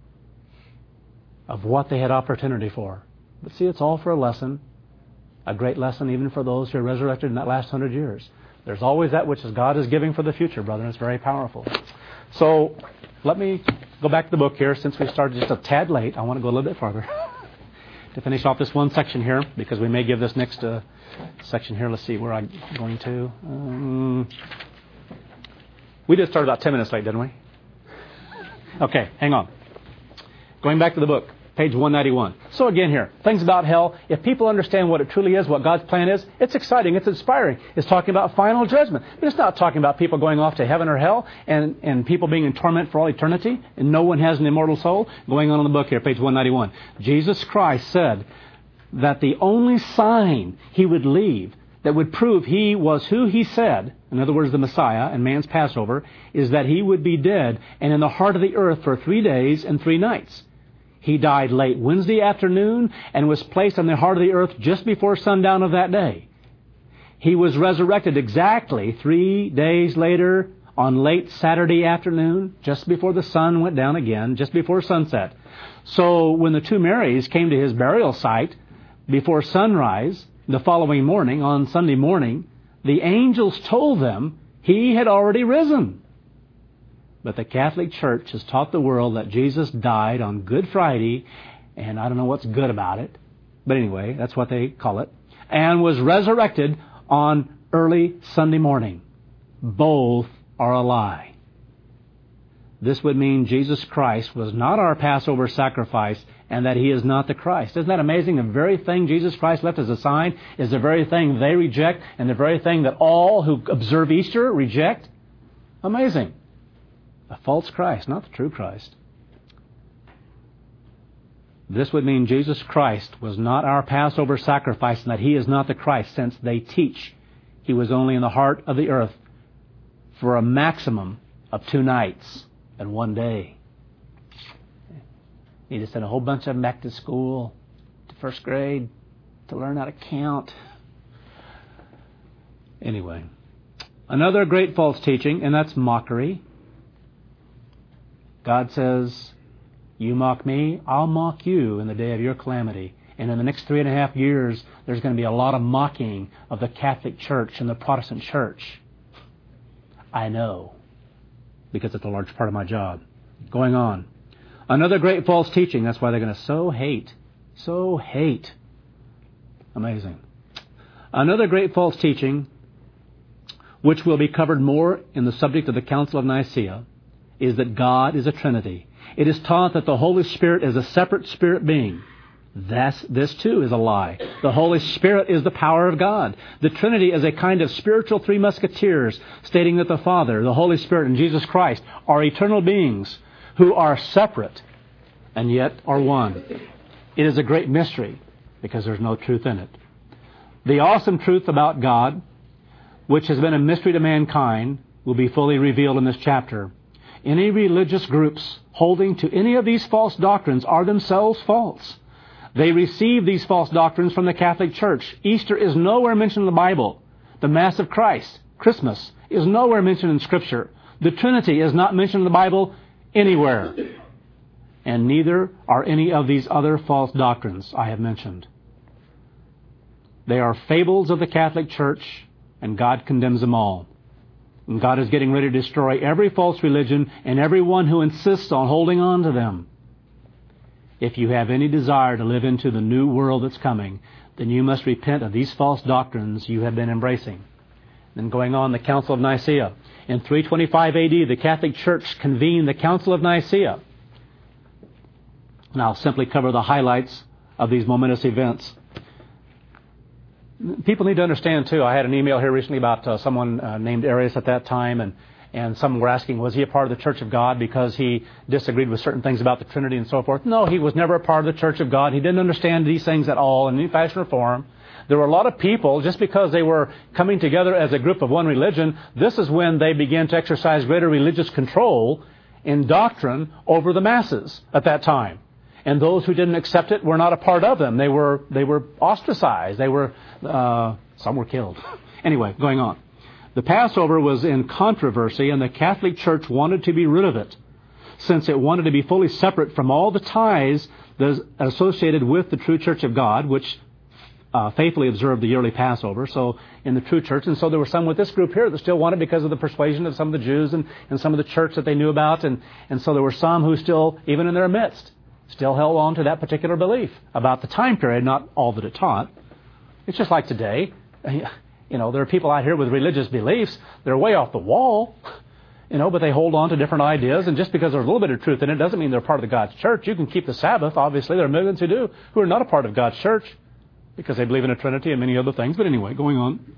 of what they had opportunity for. But see, it's all for a lesson, a great lesson even for those who are resurrected in that last hundred years. There's always that which is God is giving for the future, brother, and it's very powerful. So let me go back to the book here. Since we started just a tad late, I want to go a little bit farther to finish off this one section here, because we may give this next uh, section here. Let's see where I'm going to. Um, we just started about ten minutes late, didn't we? Okay, hang on. Going back to the book, page one ninety-one. So again here, things about hell. If people understand what it truly is, what God's plan is, it's exciting, it's inspiring. It's talking about final judgment. But it's not talking about people going off to heaven or hell and, and people being in torment for all eternity and no one has an immortal soul. Going on in the book here, page one ninety-one. Jesus Christ said that the only sign He would leave that would prove He was who He said, in other words, the Messiah and man's Passover, is that He would be dead and in the heart of the earth for three days and three nights. He died late Wednesday afternoon and was placed on the heart of the earth just before sundown of that day. He was resurrected exactly three days later on late Saturday afternoon, just before the sun went down again, just before sunset. So when the two Marys came to His burial site before sunrise the following morning, on Sunday morning, the angels told them He had already risen. But the Catholic Church has taught the world that Jesus died on Good Friday, and I don't know what's good about it, but anyway, that's what they call it, and was resurrected on early Sunday morning. Both are a lie. This would mean Jesus Christ was not our Passover sacrifice and that He is not the Christ. Isn't that amazing? The very thing Jesus Christ left as a sign is the very thing they reject and the very thing that all who observe Easter reject. Amazing. A false Christ, not the true Christ. This would mean Jesus Christ was not our Passover sacrifice and that He is not the Christ, since they teach He was only in the heart of the earth for a maximum of two nights and one day. He just sent a whole bunch of them back to school, to first grade, to learn how to count. Anyway, another great false teaching, and that's mockery. God says, you mock me, I'll mock you in the day of your calamity. And in the next three and a half years, there's going to be a lot of mocking of the Catholic Church and the Protestant Church. I know, because it's a large part of my job. Going on. Another great false teaching. That's why they're going to so hate. So hate. Amazing. Another great false teaching, which will be covered more in the subject of the Council of Nicaea, is that God is a Trinity. It is taught that the Holy Spirit is a separate spirit being. That's, this too is a lie. The Holy Spirit is the power of God. The Trinity is a kind of spiritual three musketeers, stating that the Father, the Holy Spirit, and Jesus Christ are eternal beings who are separate and yet are one. It is a great mystery because there's no truth in it. The awesome truth about God, which has been a mystery to mankind, will be fully revealed in this chapter. Any religious groups holding to any of these false doctrines are themselves false. They receive these false doctrines from the Catholic Church. Easter is nowhere mentioned in the Bible. The Mass of Christ, Christmas, is nowhere mentioned in Scripture. The Trinity is not mentioned in the Bible anywhere. And neither are any of these other false doctrines I have mentioned. They are fables of the Catholic Church, and God condemns them all. And God is getting ready to destroy every false religion and everyone who insists on holding on to them. If you have any desire to live into the new world that's coming, then you must repent of these false doctrines you have been embracing. Then going on, the Council of Nicaea. In three twenty-five A D, the Catholic Church convened the Council of Nicaea. And I'll simply cover the highlights of these momentous events. People need to understand, too, I had an email here recently about uh, someone uh, named Arius at that time, and, and some were asking, was he a part of the Church of God because he disagreed with certain things about the Trinity and so forth? No, he was never a part of the Church of God. He didn't understand these things at all in any fashion or form. There were a lot of people, just because they were coming together as a group of one religion, this is when they began to exercise greater religious control in doctrine over the masses at that time. And those who didn't accept it were not a part of them. They were they were ostracized. They were uh, some were killed. Anyway, going on. The Passover was in controversy, and the Catholic Church wanted to be rid of it, since it wanted to be fully separate from all the ties that are associated with the true Church of God, which uh, faithfully observed the yearly Passover. So in the true church, and so there were some with this group here that still wanted, because of the persuasion of some of the Jews and, and some of the church that they knew about, and and so there were some who still, even in their midst, still held on to that particular belief about the time period, not all that it taught. It's just like today. You know, there are people out here with religious beliefs. They're way off the wall, you know, but they hold on to different ideas. And just because there's a little bit of truth in it doesn't mean they're part of the God's church. You can keep the Sabbath. Obviously, there are millions who do, who are not a part of God's church because they believe in a Trinity and many other things. But anyway, going on.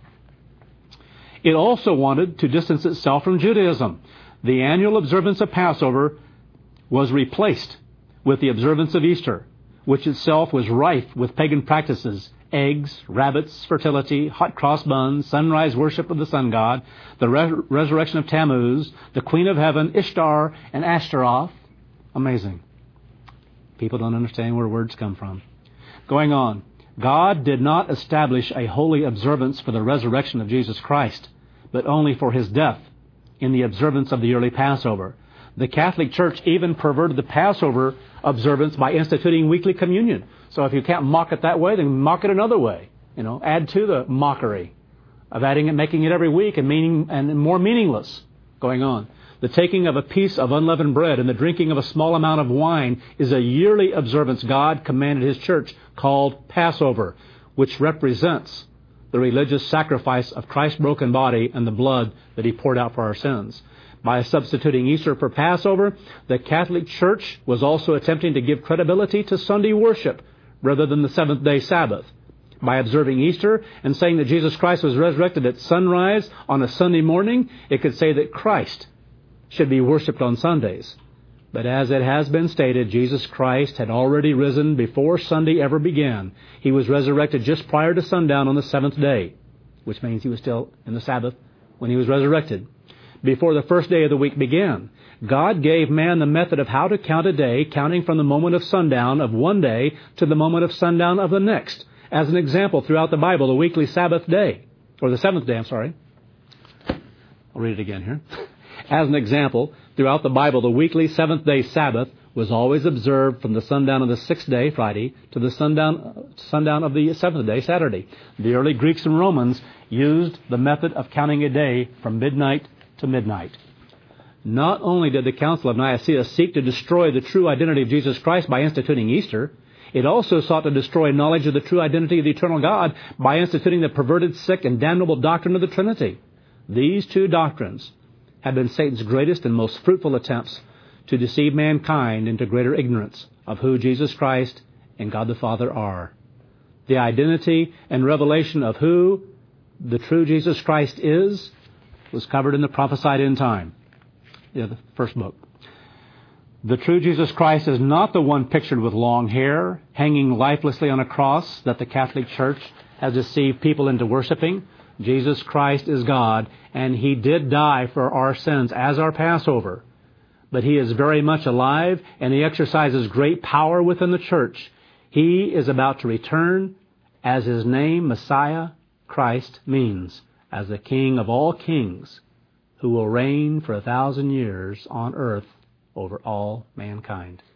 It also wanted to distance itself from Judaism. The annual observance of Passover was replaced with the observance of Easter, which itself was rife with pagan practices: eggs, rabbits, fertility, hot cross buns, sunrise worship of the sun god, the re- resurrection of Tammuz, the queen of heaven, Ishtar, and Ashtaroth. Amazing. People don't understand where words come from. Going on. God did not establish a holy observance for the resurrection of Jesus Christ, but only for his death in the observance of the yearly Passover. The Catholic Church even perverted the Passover observance by instituting weekly communion. So if you can't mock it that way, then mock it another way. You know, add to the mockery of adding it, making it every week and meaning and more meaningless. Going on. The taking of a piece of unleavened bread and the drinking of a small amount of wine is a yearly observance God commanded his church called Passover, which represents the religious sacrifice of Christ's broken body and the blood that he poured out for our sins. By substituting Easter for Passover, the Catholic Church was also attempting to give credibility to Sunday worship rather than the seventh-day Sabbath. By observing Easter and saying that Jesus Christ was resurrected at sunrise on a Sunday morning, it could say that Christ should be worshipped on Sundays. But as it has been stated, Jesus Christ had already risen before Sunday ever began. He was resurrected just prior to sundown on the seventh day, which means he was still in the Sabbath when he was resurrected. Before the first day of the week began, God gave man the method of how to count a day, counting from the moment of sundown of one day to the moment of sundown of the next. As an example, throughout the Bible, the weekly Sabbath day, or the seventh day, I'm sorry. I'll read it again here. As an example, throughout the Bible, the weekly seventh-day Sabbath was always observed from the sundown of the sixth day, Friday, to the sundown sundown of the seventh day, Saturday. The early Greeks and Romans used the method of counting a day from midnight to midnight. Not only did the Council of Nicaea seek to destroy the true identity of Jesus Christ by instituting Easter, it also sought to destroy knowledge of the true identity of the eternal God by instituting the perverted, sick, and damnable doctrine of the Trinity. These two doctrines have been Satan's greatest and most fruitful attempts to deceive mankind into greater ignorance of who Jesus Christ and God the Father are. The identity and revelation of who the true Jesus Christ is was covered in the prophesied end time, yeah, the first book. The true Jesus Christ is not the one pictured with long hair, hanging lifelessly on a cross that the Catholic Church has deceived people into worshiping. Jesus Christ is God, and He did die for our sins as our Passover. But He is very much alive, and He exercises great power within the church. He is about to return, as His name, Messiah, Christ, means, as the King of all kings, who will reign for a thousand years on earth over all mankind.